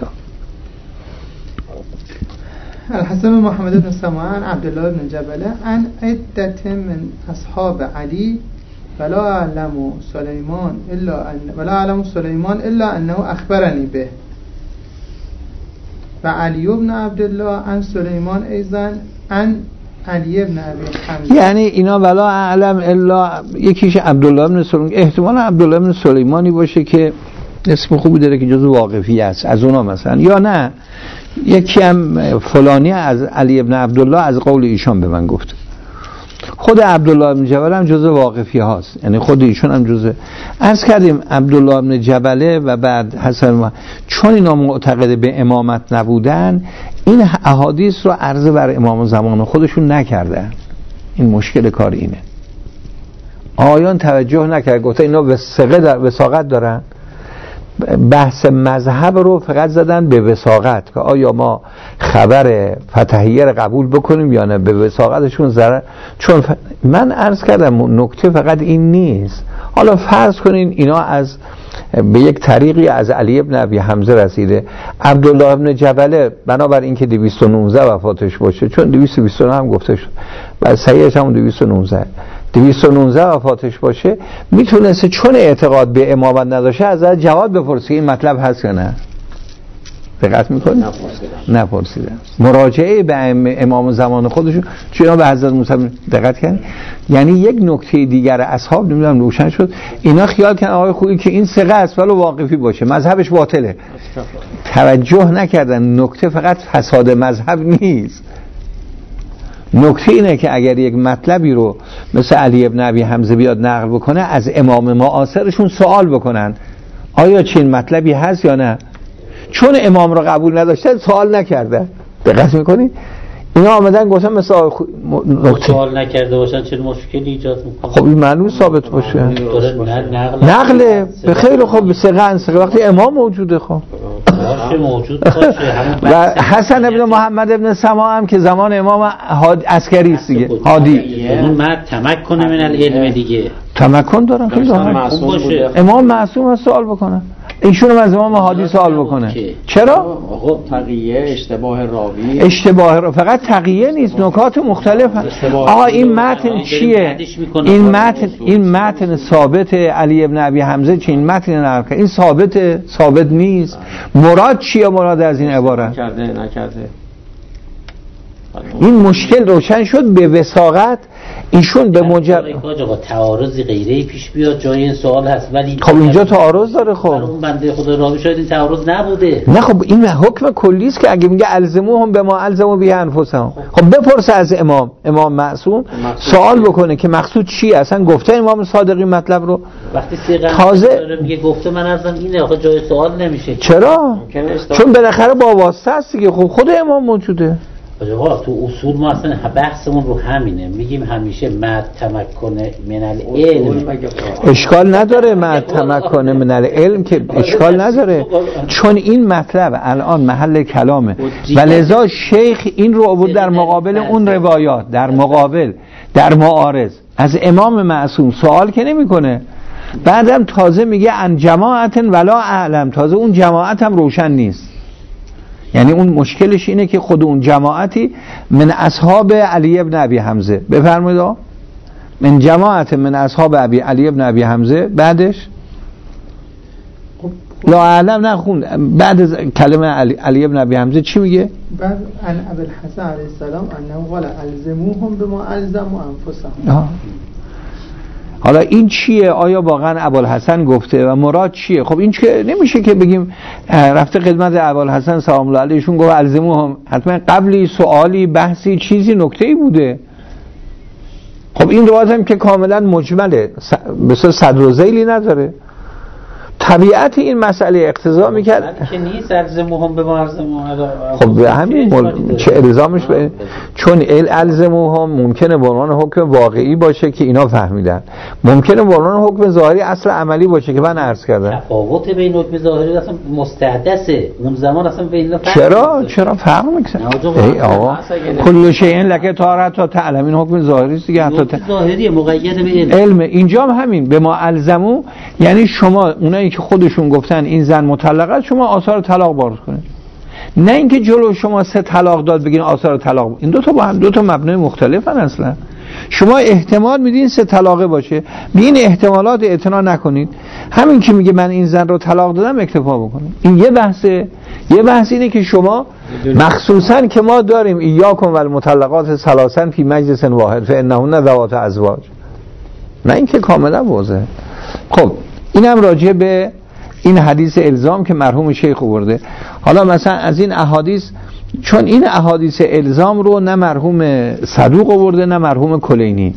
الحسن محمد بن سمعان عبدالله بن جبله عن عدة من اصحاب علی ولا اعلم سلیمان الا ان ولا اعلم سلیمان الا انه اخبرنی به و علی بن عبدالله عن سلیمان ایضا عن علی بن ابی حمزه. یعنی اینا ولا اعلم الا یکیش عبدالله بن سلیمان، احتمال عبدالله بن سلیمانی باشه که اسم خوبی داره که جزو واقفی است از اونا مثلا، یا نه یکی هم فلانی از علی بن عبدالله از قول ایشان به من گفت. خود عبدالله بن جبل هم جزء واقفی هاست، یعنی خود ایشون هم جزء. عرض کردیم عبدالله بن جبله و بعد حسن، چون اینا معتقد به امامت نبودن این احادیث رو عرضه بر امام زمان خودشون نکردن. این مشکل کار اینه، آیان توجه نکرد، گفته اینا وثاقت در وثاقت دارن، بحث مذهب رو فقط زدن به وثاقت که آیا ما خبر فتحیه رو قبول بکنیم یا نه، به وثاقتشون ضرر. چون ف... من عرض کردم نکته فقط این نیست. حالا فرض کنین اینا از به یک طریقی از علی ابن ابی حمزه رسیده، عبدالله ابن جبله بنابر این که دویست و نوزده وفاتش باشه، چون دویست و بیست و نه هم گفته شد بعد صحیحش هم دویست و نوزده دویست و نوزده وفاتش باشه، میتونسته چون اعتقاد به امامت نداشته از جواب بپرسه این مطلب هست یا نه. دقت میکنی؟ نپرسیدن نپرسیدن مراجعه به امام زمان خودشون، چون به حضرت موسی دقت کردن. یعنی یک نکته دیگر اصحاب نمیدونم روشن شد، اینا خیال کردن آقای خویی که این ثقه است ولو واقفی باشه مذهبش باطله، توجه نکردن نکته فقط فساد مذهب نیست. نکته اینه که اگر یک مطلبی رو مثل علی ابن ابی حمزه بیاد نقل بکنه، از امام معاصرشون سوال بکنن آیا چنین مطلبی هست یا نه. چون امام رو قبول نداشتن سوال نکرده. دقت میکنی؟ اینا آمدن گفتن مثلا نکته سوال نکرده باشن چه مشکلی ایجاد میکنه؟ خب این معلوم ثابت باشه نقل نقله به خیلی خوب سقن سقه وقتی امام موجوده. خب باشه موجود باشه. و حسن ابن محمد ابن سما هم که زمان امام عسکری است دیگه، هادی اون مرد تمکن من العلم دیگه، تمکن دارن خیلی دارن. امام معصوم است سوال بکنه، ایشون از امام هادی سوال بکنه. چرا؟ آقا تقیه اشتباه راوی، اشتباه را فقط تقیه نیست، نکات مختلف هست. آقا این متن چیه؟ این متن این متن ثابت علی ابن ابی حمزه چه این متن نقل این ثابت ثابت نیست. مراد چیه؟ مراد از این عبارت کرده نکرده. این مشکل روشن شد به وثاقت. ایشون به مجرد آقا تعارضی غیره پیش بیاد جای این سوال هست، ولی خب اینجا تعارض داره. خب اون بنده خدا راوی شاید این تعارض نبوده. نه خب این حکم کلی است که اگه میگه الزموهم به ما الزموا به انفسهم، خب بپرسه از امام امام معصوم سوال بکنه که مقصود چیه، اصلا گفته امام صادقی مطلب رو. وقتی سیغه تازه میگه گفته من ارزم اینه، آخه جای سوال نمیشه. چرا؟ چون بالاخره با واسطه است دیگه. خب خود امام موجوده. آقا تو اصول ما اصلا بحثمون رو همینه، میگیم همیشه مع تمکن من العلم اشکال نداره، مع تمکن من العلم که اشکال نداره، چون این مطلب الان محل کلامه و لذا شیخ این رو آورد در مقابل اون روایات، در مقابل در معارض از امام معصوم سوال که نمیکنه. بعدم تازه میگه ان جماعت ولا اعلم، تازه اون جماعت هم روشن نیست. یعنی اون مشکلش اینه که خود اون جماعتی من اصحاب علی ابن ابی حمزه. بفرمایید من جماعت من اصحاب ابی علی ابن ابی حمزه. بعدش لا اعلم نخون، بعد از کلمه علی, علی ابن ابی حمزه چی میگه؟ بعد ان ابی الحسن علیه السلام انه قال الزموهم بما الزموا انفسهم. حالا این چیه؟ آیا واقعا ابوالحسن گفته و مراد چیه؟ خب این که نمیشه که بگیم رفته خدمت ابوالحسن سلام الله علیهشون گفت الزموهم، حتما قبلی سوالی بحثی چیزی نکته‌ای بوده. خب این روایت هم که کاملا مجمله، مثلا صدر و ذیلی نداره. طبیعت این مسئله اقتضا میکرد که نیست الزموهم به ما الزموهم. خب به همین مل... چه الزامش به... چون الزموهم ممکنه به عنوان حکم واقعی باشه که اینا فهمیدن، ممکنه به عنوان حکم ظاهری اصل عملی باشه که من عرض کردم. تفاوت بین حکم ظاهری اصلا مستحدثه اون زمان اصلا بین چرا چرا فرق میکنه؟ ای آقا کل شیء لک طهارت تا تعلمین حکم ظاهری است دیگه، حتی حکم ظاهری مقید به علم. علم اینجا هم همین به ما الزمو، یعنی شما اونایی که خودشون گفتن این زن مطلقه است شما آثار طلاق وارد کنید، نه اینکه جلو شما سه طلاق داد بگین آثار طلاق. این دو تا با هم دو تا مبنای مختلفن. اصلا شما احتمال میدین سه طلاقه باشه، به این احتمالات اعتنا نکنید، همین که میگه من این زن رو طلاق دادم اکتفا بکنید. این یه بحثه. یه بحث اینه که شما مخصوصا که ما داریم ایاکم والمطلقات ثلاثا فی مجلس واحد فانهن ذوات ازواج، نه اینکه کاملا واضحه. خب اینم راجع به این حدیث الزام که مرحوم شیخ آورده. حالا مثلا از این احادیث، چون این احادیث الزام رو نه مرحوم صدوق آورده نه مرحوم کلینی،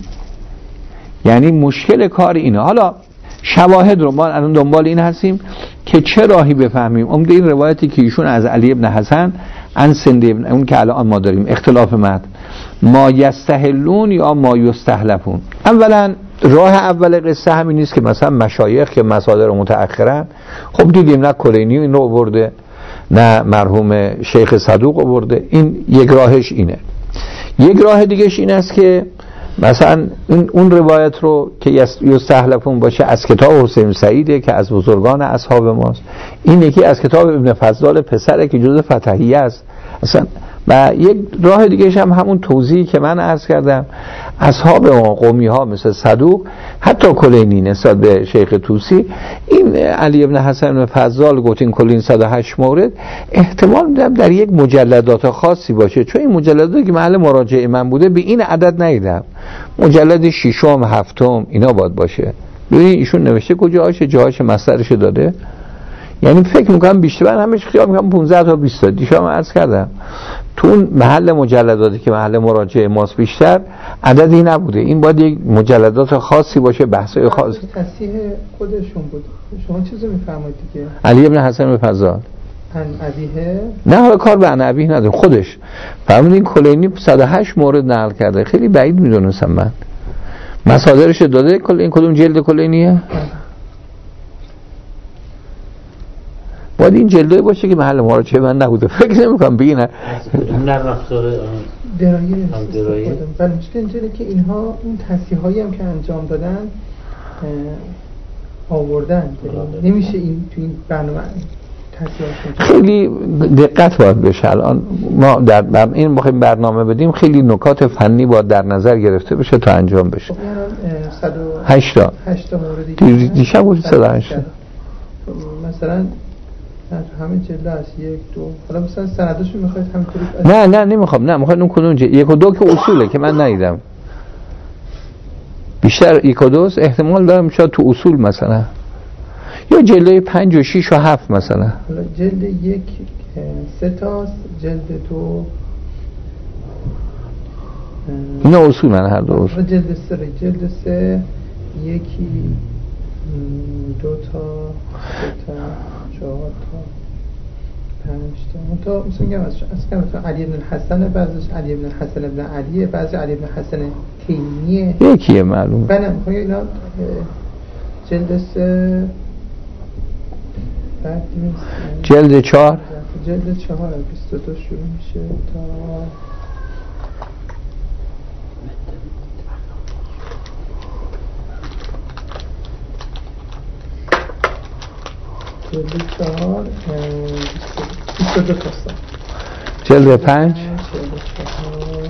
یعنی مشکل کار اینه. حالا شواهد رو ما الان دنبال این هستیم که چه راهی بفهمیم. عمده این روایتی که ایشون از علی ابن حسن عن سند ابن، اون که الان ما داریم اختلاف متن، ما یستحلون یا ما یستحلفون. اولا راه اول قصه همین نیست که مثلا مشایخ که مصادر متأخرن، خب دیدیم نه کلینی این رو آورده نه مرحوم شیخ صدوق آورده. این یک راهش اینه. یک راه دیگهش این است که مثلا این اون روایت رو که یستحلفون باشه از کتاب حسین سعیده که از بزرگان اصحاب ماست، این یکی از کتاب ابن فضال پسره که جزء فتحیه است اصلا. و یک راه دیگهش هم همون توضیحی که من عرض کردم، اصحاب ما قومی ها مثل صدوق، حتی کلینی نسبت به شیخ طوسی، این علی ابن حسن ابن فضال گفتین کلین صد و هشت مورد، احتمال میدم در یک مجلدات خاصی باشه، چون این مجلداتی که محل مراجعه من بوده به این عدد ندیدم، مجلد ششم هفتم اینا باید باشه. ببین ایشون نوشته کجاهاشه، جاهاش مصدرش داده، یعنی فکر میکنم بیشتر همش خیال میکنم پانزده تا بیست تا دیشب من عرض کردم تو اون محل مجلداتی که محل مراجعه ماست بیشتر عددی نبوده. این باید یک مجلدات خاصی باشه، بحثای خاص. تصحیح خودشون بود. شما چیزو میفرمایید دیگه؟ علی ابن حسن ابن فضال ان ابیه، نه حالا کار به ان ابیه نداره، خودش فرمودین کلینی صد و هشت مورد نقل کرده. خیلی بعید میدونستم من. مصادرش داده کل این کدوم جلد کلینیه؟ باید این جلدی باشه که محل مراجعه من نبوده. فکر نمی‌کنم ببینه اون در رفتار درایه درایه. ولی مشکل اینجاست که اینها اون تصحیحایی هم که انجام دادن آوردن، نمیشه این تو این برنامه خیلی دقت باید بشه. الان ما در بر... این بخوایم برنامه بدیم خیلی نکات فنی باید در نظر گرفته بشه تا انجام بشه. صد و هشت تا هشت تا موردی دیشب بود صد و هشت مثلا همین جلده از یک دو، حالا مثلا سنداشو میخواید همینطوری؟ نه نه نمیخوام، نه میخوام اون کدوم جلد یک و دو که اصوله که من ندیدم. بیشتر یک و دو احتمال دارم شاید تو اصول مثلا، یا جلده پنج و شیش و هفت مثلا. جلد یک سه تاست، جلد دو اینا اصول من هر دو اصول. جلد سه جلد سه یکی دو تا سه تا چهار تا پنج تا. مثلا میگم از اصلا علی بن حسن، بعضیش علی بن حسن ابن علیه، بعضی علی بن حسن تیمیه، یکیه معلوم. بله میخوام اینا جلد سه، بعد جلد چهار جلد چهار بیست و دو شروع میشه تا جلد چهار بیست و دو تا سا. جلد پنج جلد چهار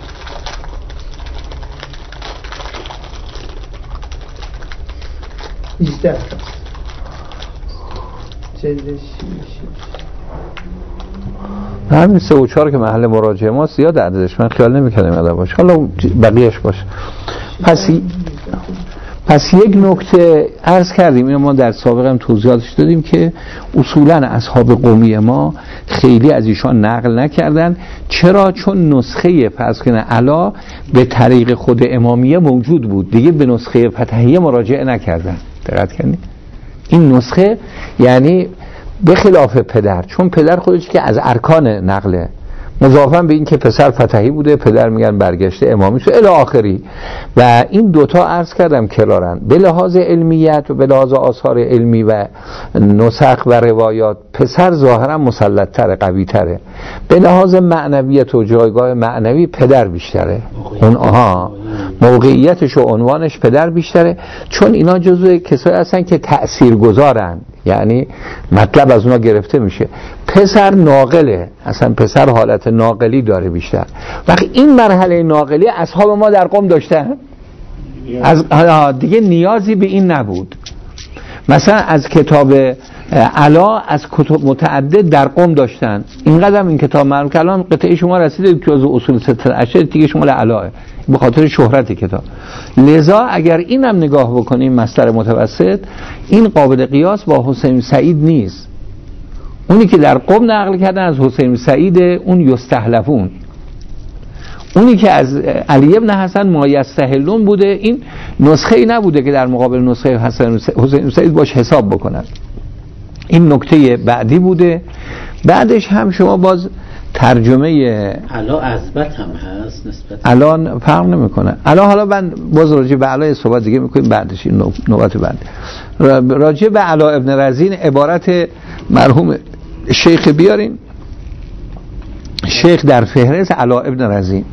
بیزده تا. جلد شیش همین سه و چهار که محل مراجعه ما زیاد عددش، من خیال نمی‌کردم عدد باشه، حالا بقیهش باشه. پس پس یک نکته عرض کردیم، اینو ما در سابق هم توضیحاتش دادیم که اصولا اصحاب قومی ما خیلی از ایشان نقل نکردن. چرا؟ چون نسخه فرض کنه علا به طریق خود امامیه موجود بود، دیگه به نسخه فتحیه مراجعه نکردن. دقت کنید این نسخه یعنی به خلاف پدر، چون پدر خودش که از ارکان نقله، مضافاً به این که پسر فتحی بوده، پدر میگن برگشته امامی شده الی آخری. و این دوتا عرض کردم کرارن به لحاظ علمیت و به لحاظ آثار علمی و نسخ و روایات پسر ظاهرا مسلط تره، قوی تره. به لحاظ معنویت و جایگاه معنوی پدر بیشتره، اون آها موقعیتش و عنوانش پدر بیشتره، چون اینا جزو کسایی هستن که تأثیر گذارن، یعنی مطلب از اونا گرفته میشه. پسر ناقله، اصلا پسر حالت ناقلی داره بیشتر. وقتی این مرحله ناقلی اصحاب ما در قم داشتن، از دیگه نیازی به این نبود. مثلا از کتاب علا از کتب متعدد در قم داشتن، اینقدر این کتاب معلوم که الان قطعه شما رسیده که از اصول ست اشر دیگه شما علاه به خاطر شهرت کتاب. لذا اگر اینم نگاه بکنیم مصدر متوسط، این قابل قیاس با حسین سعید نیست. اونی که در قم نقل کردن از حسین سعید اون یستحلفون، اونی که از علی ابن حسن ما یستحلون بوده، این نسخه ای نبوده که در مقابل نسخه حسن حسین سعید باش حساب بکنن. این نکته بعدی بوده. بعدش هم شما باز ترجمه علا اثبت هم هست نسبت الان فرق نمیکنه. الان حالا من باز راجع به علا صحبت دیگه میکنیم بعدش، این نوبت بعد. راجع به علا ابن رزین عبارت مرحوم شیخ بیارین. شیخ در فهرست علا ابن رزین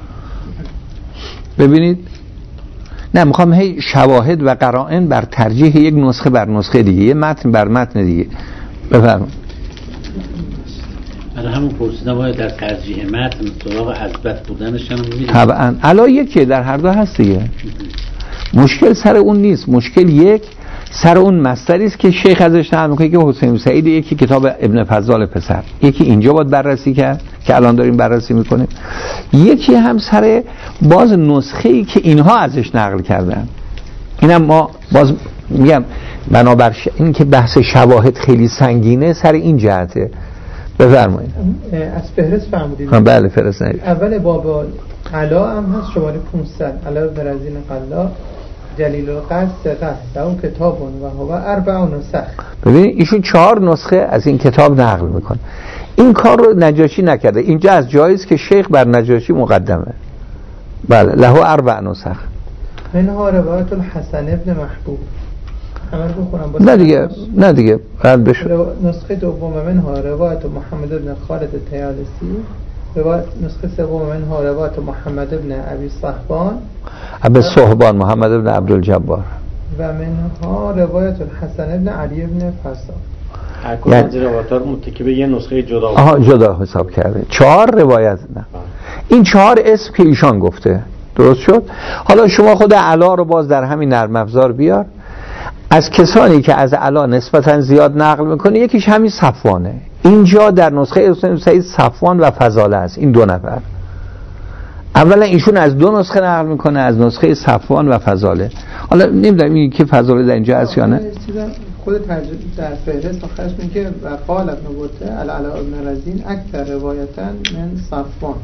ببینید. نه میخوام هی شواهد و قرائن بر ترجیح یک نسخه بر نسخه دیگه، یه متن بر متن دیگه. بفرمایید. برای همون پرسیدم باید در ترجیح متن سراغ اثبت بودنش هم می‌بینیم. طبعا علا یکیه، در هر دو هست دیگه. مشکل سر اون نیست، مشکل یک سر اون مصدری است که شیخ ازش نقل می‌کنه که حسین سعید، یکی کتاب ابن فضال پسر، یکی اینجا باید بررسی کرد که الان داریم بررسی می‌کنیم، یکی هم سر باز نسخه‌ای که اینها ازش نقل کردن. اینم ما باز میگم بنابر این که بحث شواهد خیلی سنگینه سر این جهته. بفرمایید. از فهرست فرمودید؟ بله فهرست نگید. اول باب علا هم هست شماره پانصد، علا برزین قلا جلیل القدر ثقه و کتاب و هو اربع نسخ. ببینید ایشون چهار نسخه از این کتاب نقل میکنه. این کار رو نجاشی نکرده. اینجا از جاییست که شیخ بر نجاشی مقدمه. بله له اربع نسخ. منها روایت الحسن ابن محبوب. نه دیگه نه دیگه رد بشه. نسخه دوم منها روایت محمد ابن خالد الطیالسی، روایت نسخه سوم منها روایت محمد ابن ابی صحبان ابی صحبان محمد ابن عبدالجبار و منها روایت الحسن ابن علی ابن فسا. هر کدوم از روایت‌ها رو متکی به یه نسخه جدا آها جدا حساب کرده. چهار روایت نه. این چهار اسم که ایشان گفته درست شد. حالا شما خود علا رو باز در همین نرم افزار بیار. از کسانی که از علا نسبتا زیاد نقل میکنه یکیش همین صفوانه. اینجا در نسخه حسین سعید صفوان و فضاله است. این دو نفر اولا ایشون از دو نسخه نقل میکنه، از نسخه صفوان و فضاله. حالا نمیدونم این که فضاله در اینجا هست یا نه. خود ترجمه در فهرست آخرش میگه و قال ابن بطه علی علا ابن رزین اکثر روایتا من صفوان.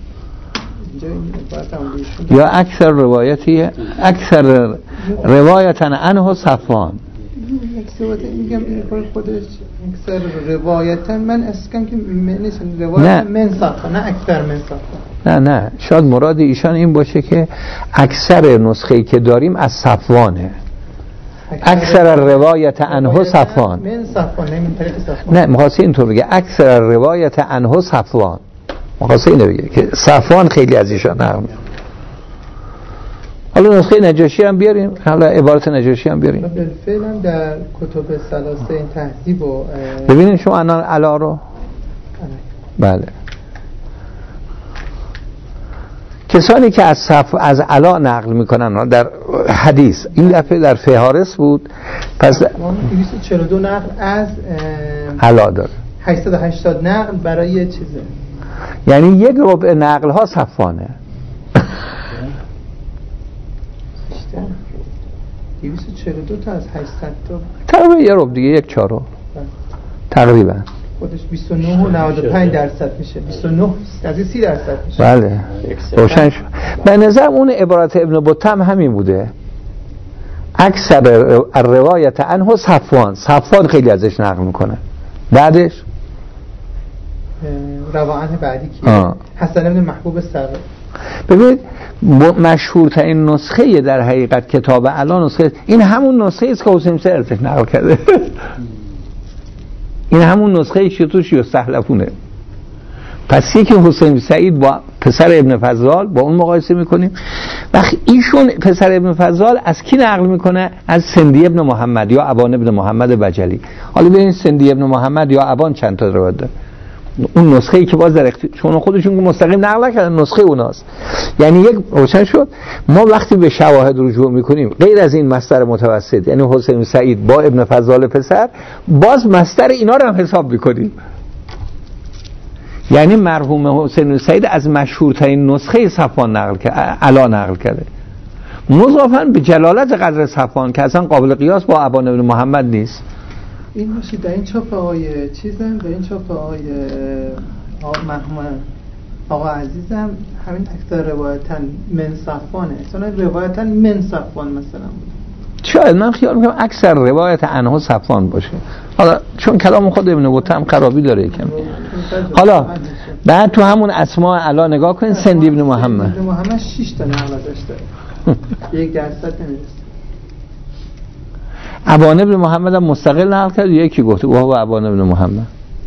یا اکثر روایتی اکثر روایتا عنه صفوان. میگم خودش اکثر روایتا من اسکم که نیست روایت من صفوان، نه اکثر من صفوان. نه نه شاید مراد ایشان این باشه که اکثر نسخه‌ای که داریم از صفوانه. اکثر روایت عنه صفوان. من صفوان نه من طریق صفوان. نه می‌خواسته اینطور بگه اکثر روایت عنه صفوان. مخواستم اینو بگه که صفوان خیلی از ایشان نقل می‌کنه. حالا نسخه نجاشی هم بیاریم، حالا عبارت نجاشی هم بیاریم. بالفعل هم در کتب ثلاثه این تهذیب و ببینید شما الان علا رو بله کسانی که از صف از علا نقل میکنن در حدیث این دفعه در فهارس بود، پس دویست و چهل و دو نقل از علا داره، هشتصد و هشتاد نقل برای یه چیزه، یعنی یک ربع نقل ها صفوانه. دویست و چهل و دو تا از هشتصد تا تقریبا یه ربع دیگه، یک چهارم تقریبا خودش بیست و نه و نود و پنج درصد میشه، بیست و نه از سی درصد میشه. بله روشن شد. به نظر اون عبارت ابن بطه همین بوده. اکثر روایت عنه صفوان صفوان خیلی ازش نقل میکنه. بعدش روایت بعدی کیه؟ حسن بن محبوب سر. ببینید مشهورترین نسخه در حقیقت کتاب علا نسخه این همون نسخه است که حسین سعید ازش نقل کرده. این همون نسخه ای که توش یستحلفونه. پس یکی حسین سعید با پسر ابن فضال با اون مقایسه میکنیم. وقتی ایشون پسر ابن فضال از کی نقل میکنه؟ از سندی ابن محمد یا ابان ابن محمد بجلی. حالا ببینید سندی ابن محمد یا ابان چند تا روایت داره. اون نسخه ای که باز در اختیار چون خودشون که مستقیم نقل نکردن نسخه اوناست. یعنی یک روشن شد ما وقتی به شواهد رجوع میکنیم غیر از این مصدر متوسط یعنی حسین سعید با ابن فضال پسر باز مصدر اینا رو هم حساب میکنیم. یعنی مرحوم حسین سعید از مشهورترین نسخه صفوان نقل کرده علا نقل کرده مضافاً به جلالت قدر صفوان که اصلا قابل قیاس با ابان ابن محمد نیست. این باشید در این چاپ آقای چیزم به این چاپ آقای مرحوم آقا عزیزم همین اکثر روایتاً من صفوانه اصلا روایتاً من صفوان مثلا بود. شاید من خیال میکنم اکثر روایت عنه صفوان باشه. حالا چون کلام خود ابن بطه خرابی داره یکم. حالا بعد تو همون اسماء علا نگاه کنین سندی ابن محمد ابن محمد شش تا نقل داشته. یک درصد نمیرسه. ابان ابن محمد هم مستقل نقل کرد یکی گفته و هو ابان ابن محمد.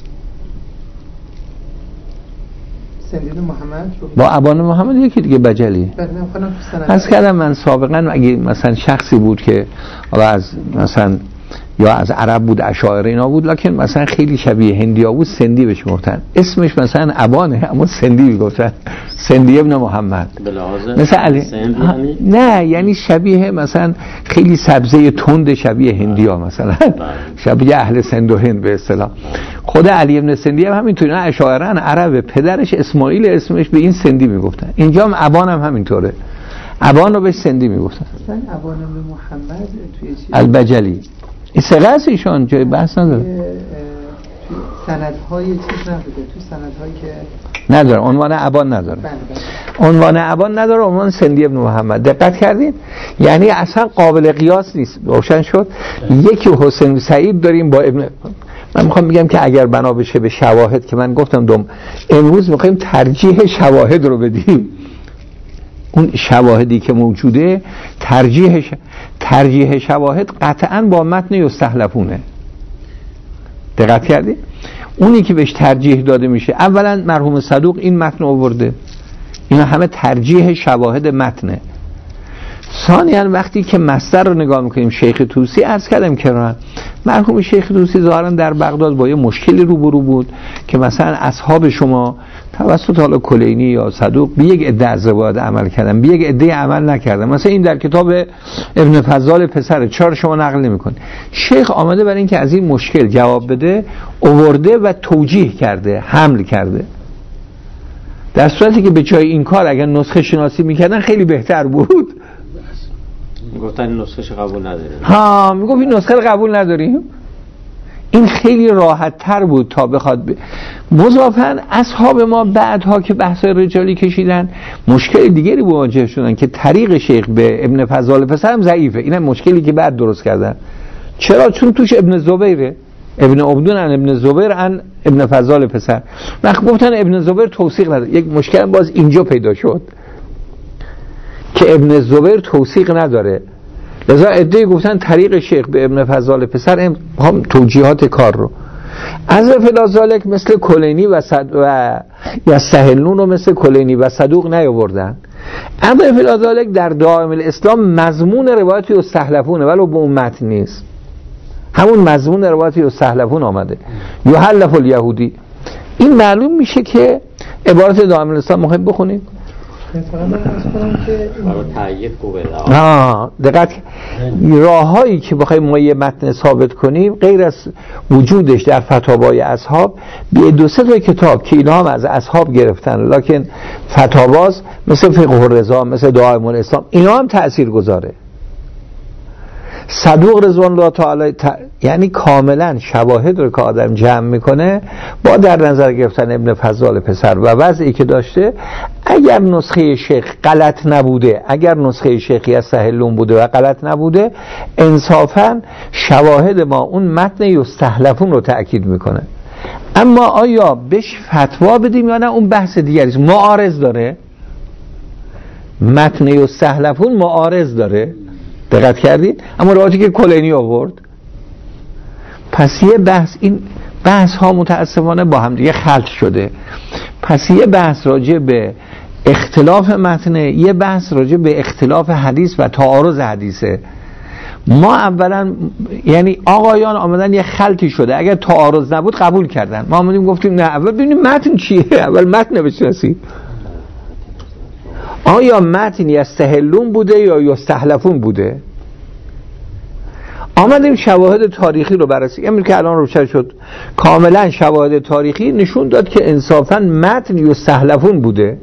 سندی ابن محمد با ابان محمد یکی دیگه بجلی. از کردم من سابقا اگه مثلا شخصی بود که از مثلا یا از عرب بود اشاعره اینا بود لکن مثلا خیلی شبیه هندیا بود سندی بهش گفتن اسمش مثلا ابانه اما سندی میگفتن سندی ابن محمد مثلا علی یعنی؟ نه یعنی شبیه مثلا خیلی سبزه تند شبیه هندیا مثلا شبیه اهل سند و هند به اصطلاح. خود علی ابن سندی هم همینطوری نه اشاعره ان عربه پدرش اسماعیل اسمش به این سندی میگفتن اینجا هم ابان هم همینطوره ابان رو به سندی میگفتن. مثلا ابان ابن محمد توی چی البجلی این سقص ایشان جای بحث نداره سندهای چیز نبوده تو سندهایی که نداره عنوان ابان نداره عنوان ابان نداره عنوان سندی ابن محمد. دقت کردین یعنی اصلا قابل قیاس نیست. روشن شد یکی حسین سعید داریم با ابن من میخوام بگم که اگر بنا بشه به شواهد که من گفتم دوم امروز میخوایم ترجیح شواهد رو بدیم اون شواهدی که موجوده ترجیح ش... ترجیح شواهد قطعاً با متن یستحلفونه. دقت کردی؟ اونی که بهش ترجیح داده میشه اولا مرحوم صدوق این متن آورده اینا همه ترجیح شواهد متنه. ثانیاً وقتی که مصدر رو نگاه میکنیم شیخ طوسی عرض کردم که مرحوم شیخ طوسی ظاهراً در بغداد با یه مشکلی روبرو بود که مثلا اصحاب شما توسط حالا کلینی یا صدوق به یک عده از روایات عمل کردن به یک عده عمل نکردن. مثلا این در کتاب ابن فضال پسر چهار شما نقل نمی‌کنه. شیخ آمده برای اینکه از این مشکل جواب بده آورده و توجیه کرده حمل کرده در صورتی که به جای این کار اگر نسخه شناسی میکردن خیلی بهتر بود. میگفتن این نسخه قبول نداریم ها میگفت این نسخه قبول نداریم. این خیلی راحت تر بود تا بخواد ب... مضافاً اصحاب ما بعدها که بحث رجالی کشیدن مشکل دیگری مواجه شدن که طریق شیخ به ابن فضال پسر هم ضعیفه. اینم مشکلی که بعد درست کردن. چرا؟ چون توش ابن زبیره ابن عبدون عن ابن زبیر عن ابن فضال پسر وقت گفتن ابن زبیر توثیق نداره. یک مشکل باز اینجا پیدا شد که ابن زبیر توثیق نداره لذا عده‌ای گفتن طریق شیخ به ابن فضال پسر هم توجیهات کار رو از فلازالک مثل کلینی و صد و یا سهلون رو مثل کلینی و صدوق نیاوردن. اما فلازالک در دائم الاسلام مضمون روایت یستحلفونه ولو به اون متن نیست همون مضمون روایت یستحلفون آمده یحلف الیهودی. این معلوم میشه که عبارت دائم الاسلام مهم بخونیم مثلا من از کنم که برای تأیید کوبه آه دقت راههایی که بخوایم ما یه متن ثابت کنیم غیر از وجودش در فتاوای اصحاب به دو سه تا کتاب که اینا هم از اصحاب گرفتن لکن فتاواز مثل فقه الرضا مثل دعائم الاسلام اینا هم تأثیر گذاره. صدوق رضوان الله تعالی ت... یعنی کاملا شواهد رو که آدم جمع میکنه با در نظر گرفتن ابن فضال پسر و وضعی که داشته، اگر نسخه شیخ غلط نبوده، اگر نسخه شیخ یستحلون بوده و غلط نبوده، انصافا شواهد ما اون متن یستحلفون رو تأکید میکنه. اما آیا بهش فتوا بدیم یا نه، اون بحث دیگریست. معارض داره، متن یستحلفون معارض داره، دقت کردید؟ اما روایتی که کلینی آورد. پس یه بحث، این بحث ها متاسفانه با هم دیگه خلط شده. پس یه بحث راجع به اختلاف متنه، یه بحث راجع به اختلاف حدیث و تعارض حدیثه. ما اولا یعنی آقایان آمدن یه خلطی شده، اگر تعارض نبود قبول کردن، ما آمدیم گفتیم نه اول ببینیم متن چیه، اول متن بشناسید. آیا متن یستحلون بوده یا یستحلفون بوده؟ آمدیم شواهد تاریخی رو بررسی، امروز که الان روشن شد کاملا شواهد تاریخی نشون داد که انصافا متن یستحلفون بوده.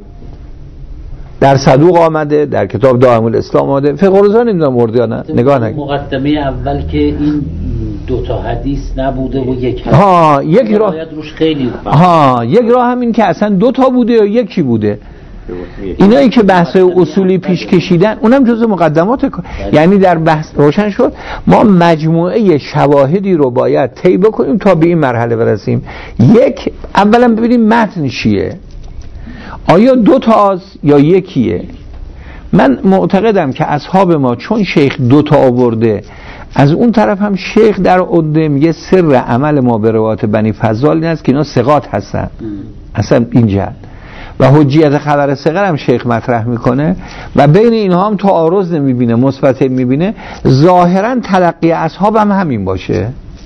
در صدوق آمده، در کتاب دائم الاسلام آمده، فقه رضا نمیدونم مرده یا نه، نگاه نگید. مقدمه اول که این دو تا حدیث نبوده و یک حدیث، ها یک راه روش خیلی ها یک راه همین که اصلا دو تا بوده یا یکی بوده. اینایی که بحث اصولی پیش کشیدن اونم جزء مقدمات کار، یعنی در بحث روشن شد ما مجموعه شواهدی رو باید طی بکنیم تا به این مرحله برسیم. یک، اولا ببینیم متن چیه، آیا دو تاست یا یکیه. من معتقدم که اصحاب ما چون شیخ دو تا آورده، از اون طرف هم شیخ در عده میگه سر عمل ما به روایت بنی فضال این است که اینا ثقات هستن، اصلا این جهت و حجیت خبر صغر هم شیخ مطرح میکنه و بین اینها هم تعارض نمیبینه، مثبت میبینه. ظاهرا تلقی اصحاب هم همین باشه،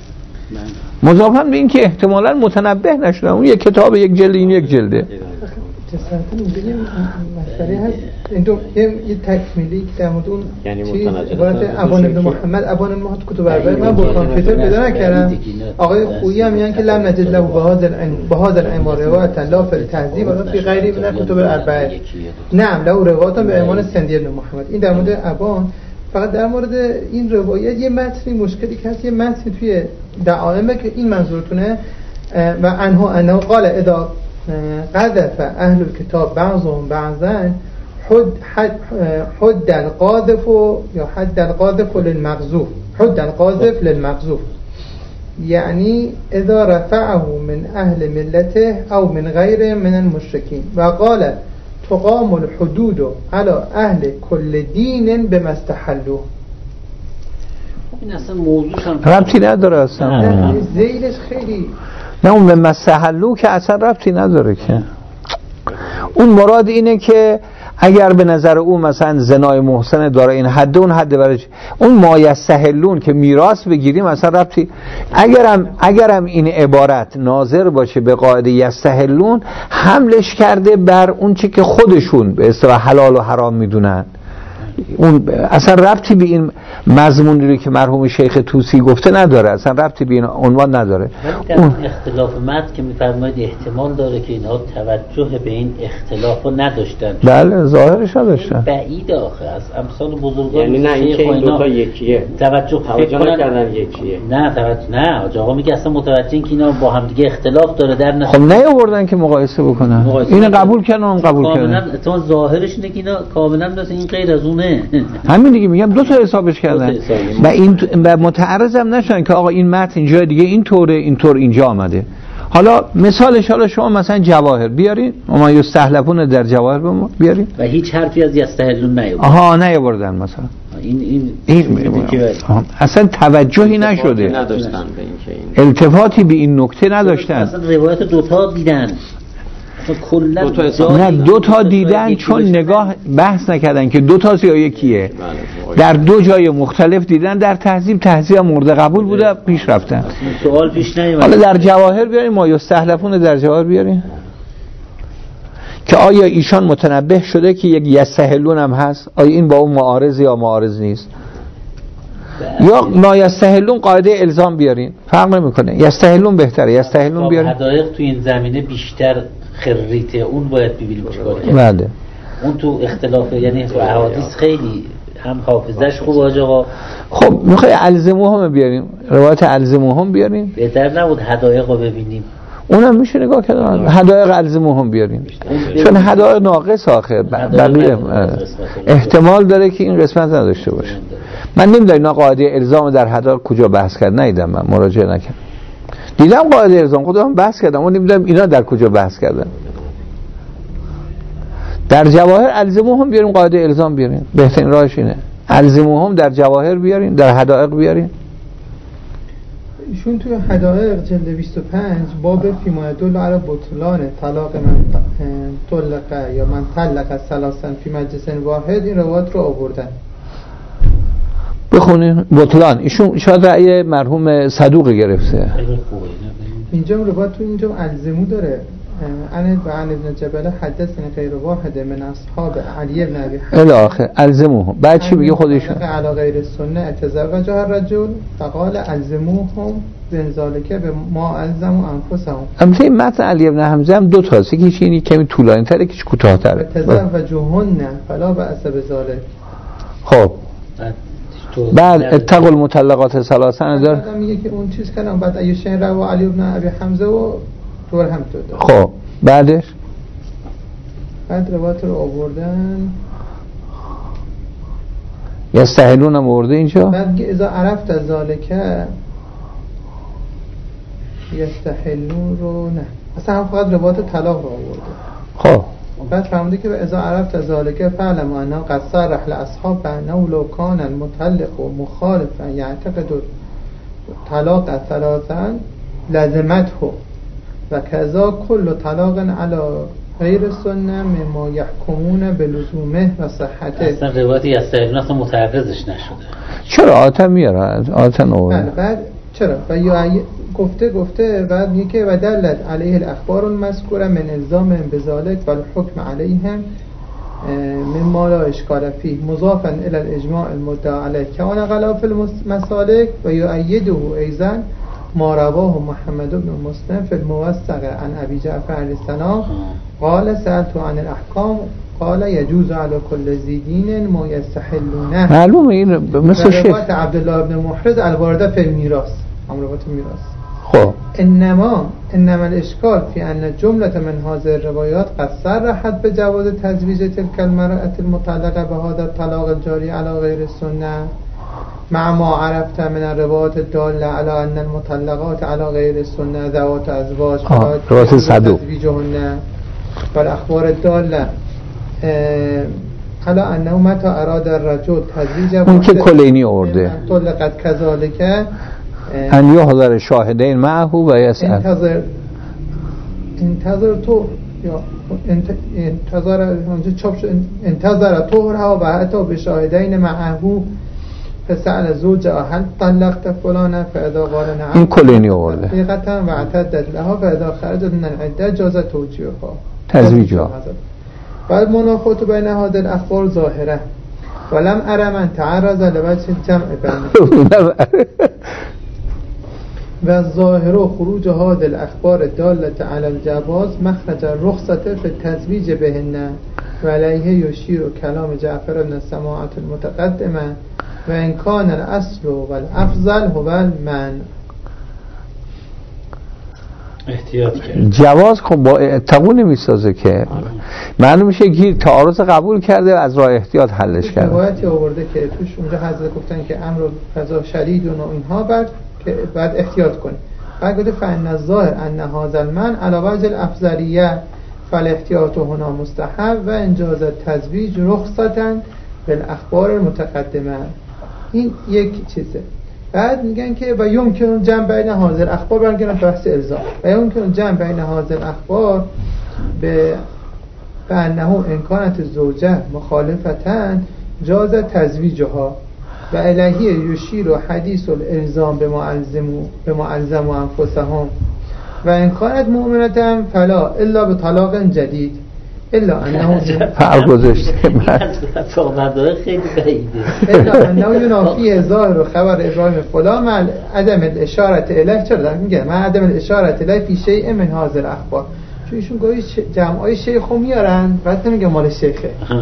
مضافاً به این که احتمالاً متنبه نشدن، اون یک کتاب یک جلد، این یک جلده. جسارتاً اینجا یه مسئله هست، این دو یه تکمیلی که در مورد اون چیز عبارت ابان ابن محمد، ابان ابن محمد کتب اربعه من با کامپیوتر پیدا نکردم. آقای خویی هم میگن که لم نجد له بهذا العنوان روایت لا فی التهذیب ولا فی غیره من کتب اربعه. نعم له روایت به عنوان سندی ابن محمد. این در مورد ابان. فقط در مورد این روایت یه متنی مشکلی که هست، یه متنی توی دعائمه که این منظورتونه و انها انه قال اذا قذف اهل الكتاب بعضهم بعضا حد حد حد القاذف یا حد القاذف للمقذوف، حد القاذف للمقذوف یعنی اذا رفعه من اهل ملته او من غیر من المشرکین و قال تقام الحدود على اهل کل دین بما استحلوا. این اصلا موضوعش هم ربطی نداره اصلا، زیلش خیلی نه اون به مستحلو که اصلا ربطی نداره که. اون مراد اینه که اگر به نظر او مثلا زنای محسن داره این حد، اون حد برای اون ما یستحلون که میراث بگیریم اصلا ربطی. اگرم اگرم این عبارت ناظر باشه به قاعده یستحلون، حملش کرده بر اون چی که خودشون به اصطلاح حلال و حرام میدونن، اون اصلا ربطی به این مضمونی رو که مرحوم شیخ طوسی گفته نداره، اصلا ربطی به این عنوان نداره. اون اختلاف متن که میفرمایید احتمال داره که اینها توجه به این اختلاف رو نداشتن. بله ظاهرش نداشتن. بعید آخه از امثال بزرگان، یعنی نه این که این دو تا یکیه، توجه توجه نکردن یکیه. نه توجه نه آقا میگه اصلا متوجه این که اینا با هم دیگه اختلاف داره در نه. خب نیاوردن که مقایسه بکنن، اینو قبول کردن اون قبول کردن. کاملا ظاهرش اینه که اینا کاملا مثل این غیر از اونه. همین دیگه میگم دو تا حسابش کردن و این و متعرضم نشدن که آقا این متن جای دیگه اینطوره، اینطور اینجا آمده. حالا مثالش، حالا شما مثلا جواهر بیارین، ما یستحلفون در جواهر بیارین و هیچ حرفی از یستحلون نیاوردن. آها نیاوردن مثلا. این این, این اصلا توجهی نشده، نداشتن به این التفاتی به این نکته نداشتن. اصلا روایت دو تا دیدن، دو تا نه دو تا دیدن چون نگاه بحث نکردن که دو تا یا یکیه، در دو جای مختلف دیدن، در تهذیب تهذیب مورد قبول بوده، پیش رفتن. سوال پیش نمیاد. حالا در جواهر بیاریم، ما یستحلفون در جواهر بیاریم که آیا ایشان متنبه شده که یک یستحلون هم هست، آیا این با اون معارض یا معارض نیست، یا ما یستحلون قاعده الزام بیارین، فرق نمیکنه، یستحلون بهتره، یستحلون بیارین. حدایق تو این زمینه بیشتر خریته، اون باید ببینیم چیکار کنه. بله اون تو اختلاف یعنی احادیث خیلی هم حافظش خوب حاج آقا. خب میخوای الزموهم بیاریم، روایت الزموهم بیاریم؟ بهتر نبود حدایق رو ببینیم؟ اونم میشه نگاه کردن. حدایق الزموهم بیاریم چون حدایق ناقص آخه بقیه احتمال داره که این قسمت نداشته باشه. من نمیدونم اینا قاعده الزام در حدایق کجا بحث کرد، ندیدم، من مراجعه نکردم. دیدم قاعده الزام خودم بحث کردم، اون نمیدونم اینا در کجا بحث کردن. در جواهر الزموهم بیاریم، قاعده الزام بیاریم، بهترین راهش اینه. الزموهم در جواهر بیاریم، در حدایق بیاریم. ایشون توی حدایق جلد بیست و پنج باب فیما یدل علی بطلان طلاق من طلق یا من طلق ثلاثا فی مجلس واحد این روایت رو آوردن. بخونین بطلان. ایشون شاید رأی مرحوم صدوق گرفته. اینجا روایت تو اینجا الزمو داره. ان و عن ابن جبل حدثنا غیر واحد من اصحاب علی بن ابی حاتم الاخر الزموهم. بعد چی میگه خودشون؟ علی غیر السنه اتزوج الرجل فقال الزموهم بن ذلك بما الزموا انفسهم. البته این متن علی بن حمزه هم دو تاست، یکیش اینی کمی طولانی تره، یکیش کوتاه‌تره. تزوجهن فلا باس بذلك. خب بعد اتقوا المطلقات ثلاثا داره. بعد میگه که اون چیز کردم بعد ایشین رو علی بن ابی حمزه و طور هم تو داره. خب بعدش بعد روایت رو آوردن یستحلون هم آورده اینجا. بعد که اذا عرفت از ذالکه یستحلون رو نه، اصلا هم فقط روایت طلاق رو آورده. خب بعد فهمده که اذا عرفت از ذالکه فعلم انه قد صرح لاصحاب انه لو کان المطلق و مخالفا یعتقد طلاق ثلاثا لازمته و کذا کل طلاق علی غیر سنه مما یحکمون بلزومه و صحته. اصلا روایتی یستحلون اصلا متعرضش نشده. چرا آتن میاره؟ آتن آورده. بعد چرا؟ و یا گفته گفته بعد میگه که و دلت علیه الاخبار المذکوره من الزام بذالک و الحکم علیهم مما لا اشکال فیه مضافا الی الاجماع المدعا علیه که آن غلاف المسالک و یؤیده ایضا ما رواه محمد بن مسلم فی الموثق عن ابی جعفر علیه السلام قال سألت عن الاحکام قال يجوز على كل ذي دين ما يستحلونه. معلومه این مثل شیخ روایت عبدالله بن محرز الوارده فی المیراث، هم روایت میراث. خب انما انما الاشکال فی ان جمله من هذه الروایات قد صرحت بجواز تزویج تلك المرأة المطلقه بهذا الطلاق الجاری على غیر السنه مع ما عرفت من الروایات الداله على ان المطلقات على غیر السنه ذوات ازواج روایت صدوق تزویجهن والاخبار الداله حالا انه متى اراد الرجل تزویج اون که کلینی آورده طلقت كذلك ان یحضر شاهدین معه و یسأل انتظر انتظر تو یا انتظر اونجا چاپ شد انتظر طهرها و حتی به شاهدین معه فسأل زوج هل طلقت فلانا فاذا قال نعم این کلینی آورده حقیقتا و اعتدت لها فاذا خرجت من العده جاز توجیهها تزویجها. بعد منافات بین هذه الاخبار ظاهره ولم ارى من تعرض لوجه الجمع بینه و الظاهر خروج هذه الاخبار الداله على الجواز مخرج الرخصه في التزويج بهن وعليه يشير كلام جعفر بن السماعة المتقدمه و ان كان الاصل والافضل هو المنع. احتیاط کرد. جواز خب با اتقو نمیسازه که معلوم میشه گیر تعارض قبول کرده و از راه احتیاط حلش کرده. روایتی آورده که توش اونجا حضرت گفتن که امر قضا شدید و اینها بعد که بعد احتیاط کنید. بعد گفته فان الظاهر ان هذا المنع على وجه الافضلیه فالاحتیاط هنا مستحب و انجاز التزویج رخصتا بالاخبار المتقدمه. این یک چیزه. بعد میگن که و یمکن جمع بین حاضر اخبار برگردن بحث الزام و یمکن جمع بین حاضر اخبار به انه امکانات زوجه مخالفتن جاز تزویجها و الیه یشیر و حدیث الالزام به معلزمو به معلزم و انفسهم و امکانات مؤمنتن فلا الا به طلاق جدید الا انه فرق گذاشته صحبت خیلی بعیده الا انه ینافی ظاهر و خبر ابراهیم فلان مع عدم الاشاره الیه. چرا میگه من عدم الاشاره الیه فی شیء من حاضر اخبار چون ایشون گاهی جمعای شیخو میارن بعد نمیگه مال شیخه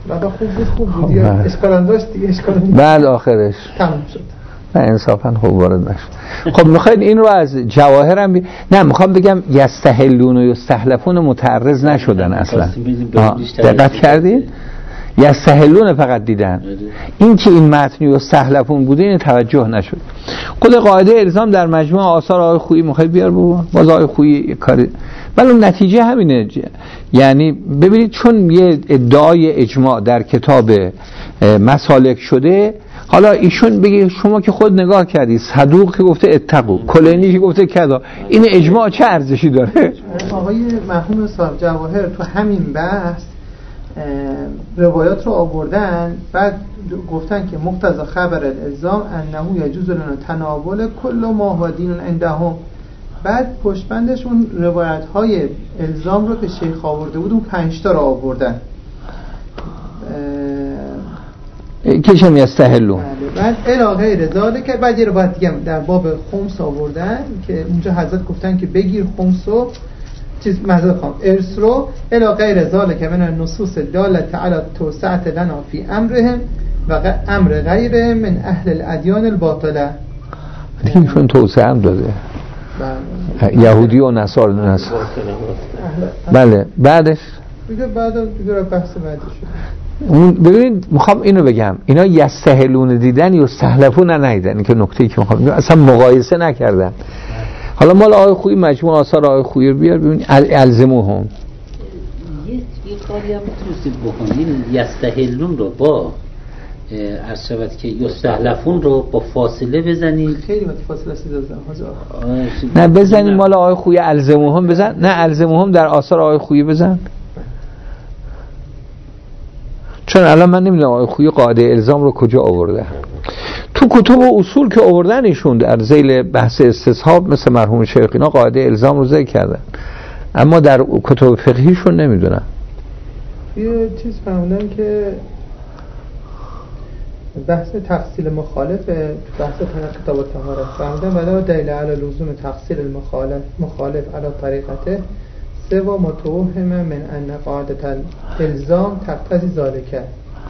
بعد خوب بود خوب بود دیگه اشکال هم داشت دیگه اشکال نیست. بعد آخرش تموم شد. نه انصافا خوب وارد نشد. خب میخواید این رو از جواهر هم بی... نه میخوام بگم یستحلون و یستحلفون متعرض نشدن اصلا. دقت کردین؟ یستحلون فقط دیدن. این که این متن یستحلفون بوده این توجه نشد. خود قاعده الزام در مجموع آثار آقای خویی میخواید بیار بابا. باز آقای خویی کاری ولی نتیجه همینه. یعنی ببینید چون یه ادعای اجماع در کتاب مسالک شده، حالا ایشون بگه شما که خود نگاه کردی صدوق که گفته اتقوا، کلینی که گفته کذا، این اجماع چه ارزشی داره؟ آقای مرحوم صاحب جواهر تو همین بحث روایات رو آوردن، بعد گفتن که مقتضی خبر الالزام انه یجوز لنا تناول کل ما هو دین عندهم. بعد پشتبندش اون روایت های الزام رو که شیخ آورده بود اون پنج تا رو آوردن کشم یستحلون. بعد الی غیر ذالک بعد یه روایت دیگه در باب خمس آوردن که اونجا حضرت گفتن که بگیر خمسو چیز مزد خام ارث رو الی غیر ذالک من النصوص دالت علی توسعه لنا فی امرهم و امر غیرهم من اهل الادیان الباطله. اینشون توسعه هم داده یهودی و نصارا نصر. بله بعدش دیگه بعد دیگه بحث بعدی شد. ببینید میخوام اینو بگم اینا یستحلون دیدن یا یستحلفون ندیدن. این که نکته‌ای که میخوام اصلا مقایسه نکردن. حالا مال آقای خویی مجموع آثار آقای خویی رو بیار ببین الزموهم. یه یه کاری هم میتونستید بکنید یستحلون رو با عرض شود که یستحلفون رو با فاصله بزنید. خیلی با فاصله سیزده هزار نه بزنید مال آقای خویی الزموهم بزن. نه الزموهم در آثار آقای خویی بزن. چون الان من نمیدونم آقای خویی قاعده الزام رو کجا آورده. تو کتب و اصول که آوردن ایشون در ذیل بحث استصحاب مثل مرحوم شیخ اینا قاعده الزام رو ذکر کردن، اما در کتب فقهیشون نمیدونم. یه چیز فهمیدن که بحث تفصیل مخالف بحث تنق کتاب طهارت فهمیدن ولی دلیل علی لزوم تفصیل المخالف مخالف علی طریقته سوا متوهم من ان قاعده الزام تقتضی ذالکه.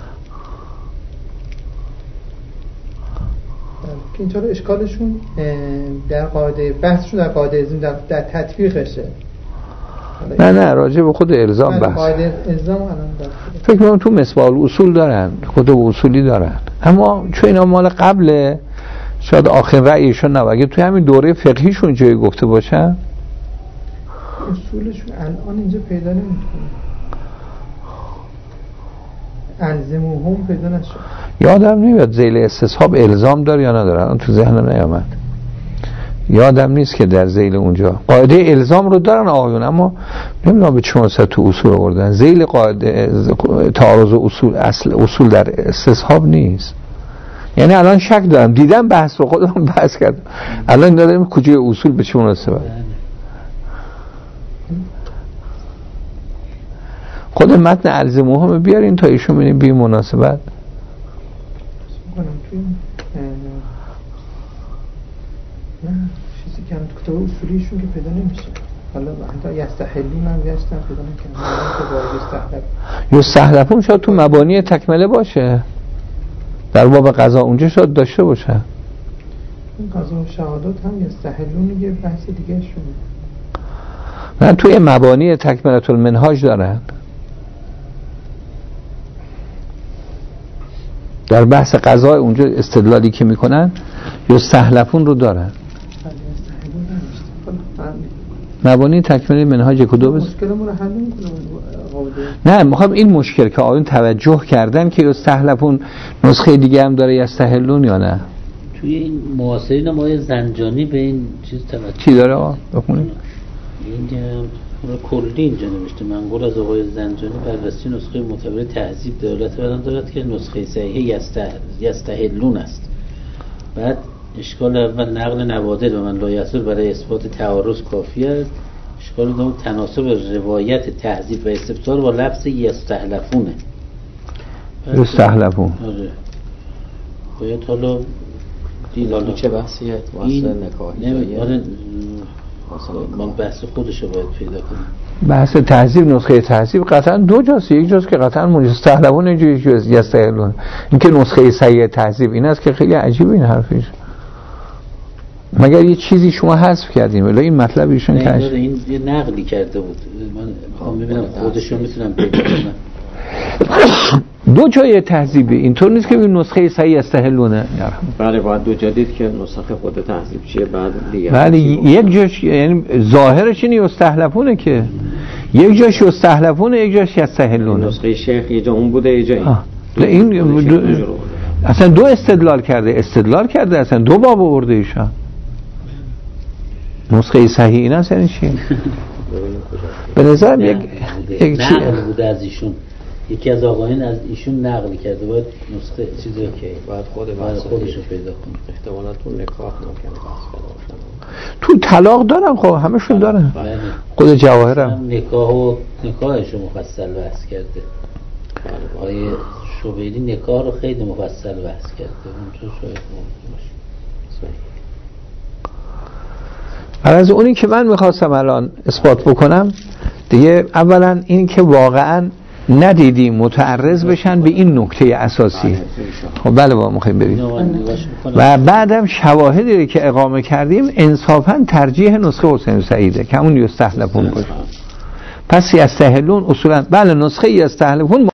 که اینجا اشکالشون در قاعده بحثشون در قاعده الزام در, در تطبیقشه. نه نه راجع به خود الزام بحث. قاعده الزام الان فکر می‌کنم تو مصباح اصول دارن، کتب اصولی دارن، اما چون اینا مال قبل شاید آخر رأیشون نه. اگه توی همین دوره فقهیشون جایی گفته باشن اصولشون الان اینجا پیدا نمی‌کنه. الزموهم پیدا نشد. یادم نمیاد ذیل استصحاب الزام داره یا نداره، الان تو ذهنم نیامد. یادم نیست که در ذیل اونجا قاعده الزام رو دارن آقایون، اما نمیدونم به چه مناسبت تو اصول آوردن. ذیل قاعده تعارض اصول اصل اصول در استصحاب نیست. یعنی الان شک دارم، دیدم بحث رو خودم بحث کردم، الان دارم کجای اصول به چه مناسبت. خود متن الزموهم بیارین تا ایشون ببینیم بی مناسبت. نه چیزی که تو کتاب اصولیشون که پیدا نمیشه. حالا حتی یستحلون هم گشتن پیدا نکنن. یستحلفون شاید تو مبانی تکمله باشه، در باب قضا اونجا شاید داشته باشه. این قضا و شهادات هم یستحلون یه بحث دیگه شونه. نه توی مبانی تکملة المنهاج دارن، در بحث قضا اونجا استدلالی که میکنن یستحلفون رو دارن. مبانی تکمیل منهاج کدوم است؟ مشکلمون رو حل می‌کنه. نه میخوام این مشکل که آقایون توجه کردن که یستحلفون نسخه دیگه هم داره یستحلون یا نه. توی این معاصرین ما زنجانی به این چیز توجه چی داره آقا بخونید. این کلی اینجا نوشته منقول از آقای زنجانی بررسی نسخه معتبر تهذیب دولت بدن دارد که نسخه صحیح یستحلون است. بعد اشکال اول نقل نوادر و من لا یصل برای اثبات تعارض کافی است. اشکال دوم تناسب روایت تهذیب و استفسار با لفظ یستحلفونه. یستحلفون. آره. باید حالا دیلالی چه بحثیه؟ واسه نکاحی. آره مثلا من بحث خودش رو باید پیدا کنم. بحث تهذیب، نسخه تهذیب قطعا دو جاست، یک جاست که قطعا مستحلبون، یک جاست یستحلون. اینکه نسخه صحیح تهذیب این است که خیلی عجیبه این حرفش، مگر یه چیزی شما حذف کردین ولی این مطلب ایشون که این یه نقلی کرده بود، من میخوام ببینم خودشون میتونم پیدا کنم. دو جای تهذیبی، اینطور نیست که این نسخه صحیح استحلونه. بله باید دو جا دید که نسخه خود تهذیب چیه، بعد دیگه بله یک جاش یعنی ظاهرش اینه استحلفونه، که یک جاش استحلفونه یک جاش یستحلونه. نسخه شیخ یه جا اون بوده یه جایی این دو... اصلا دو استدلال کرده استدلال کرده اصلا دو باب آورده ایشان. نسخه صحیح این است یعنی چی؟ به نظرم یک یک چی بوده از ایشون، یکی از آقایان از ایشون نقل کرده، باید نسخه چیزی که باید خود باید خودشو پیدا کنه. احتمالاً تو نکاح ممکنه بحث کنه، تو طلاق دارن، خب همشون دارن. خود جواهرم نکاح و نکاحشو مفصل بحث کرده. آقای شوبیری نکاح رو خیلی مفصل بحث کرده، اونجا شاید باشه. از اونی که من میخواستم الان اثبات بکنم دیگه، اولا این که واقعا ندیدیم متعرض بشن به این نکته اساسی. خب بله با مخیم بریم. و بعدم شواهدی که اقامه کردیم انصافا ترجیح نسخه حسین سعیده که همون یستحلفون باشه. پس یستحلون اصولا بله نسخه یستحلفون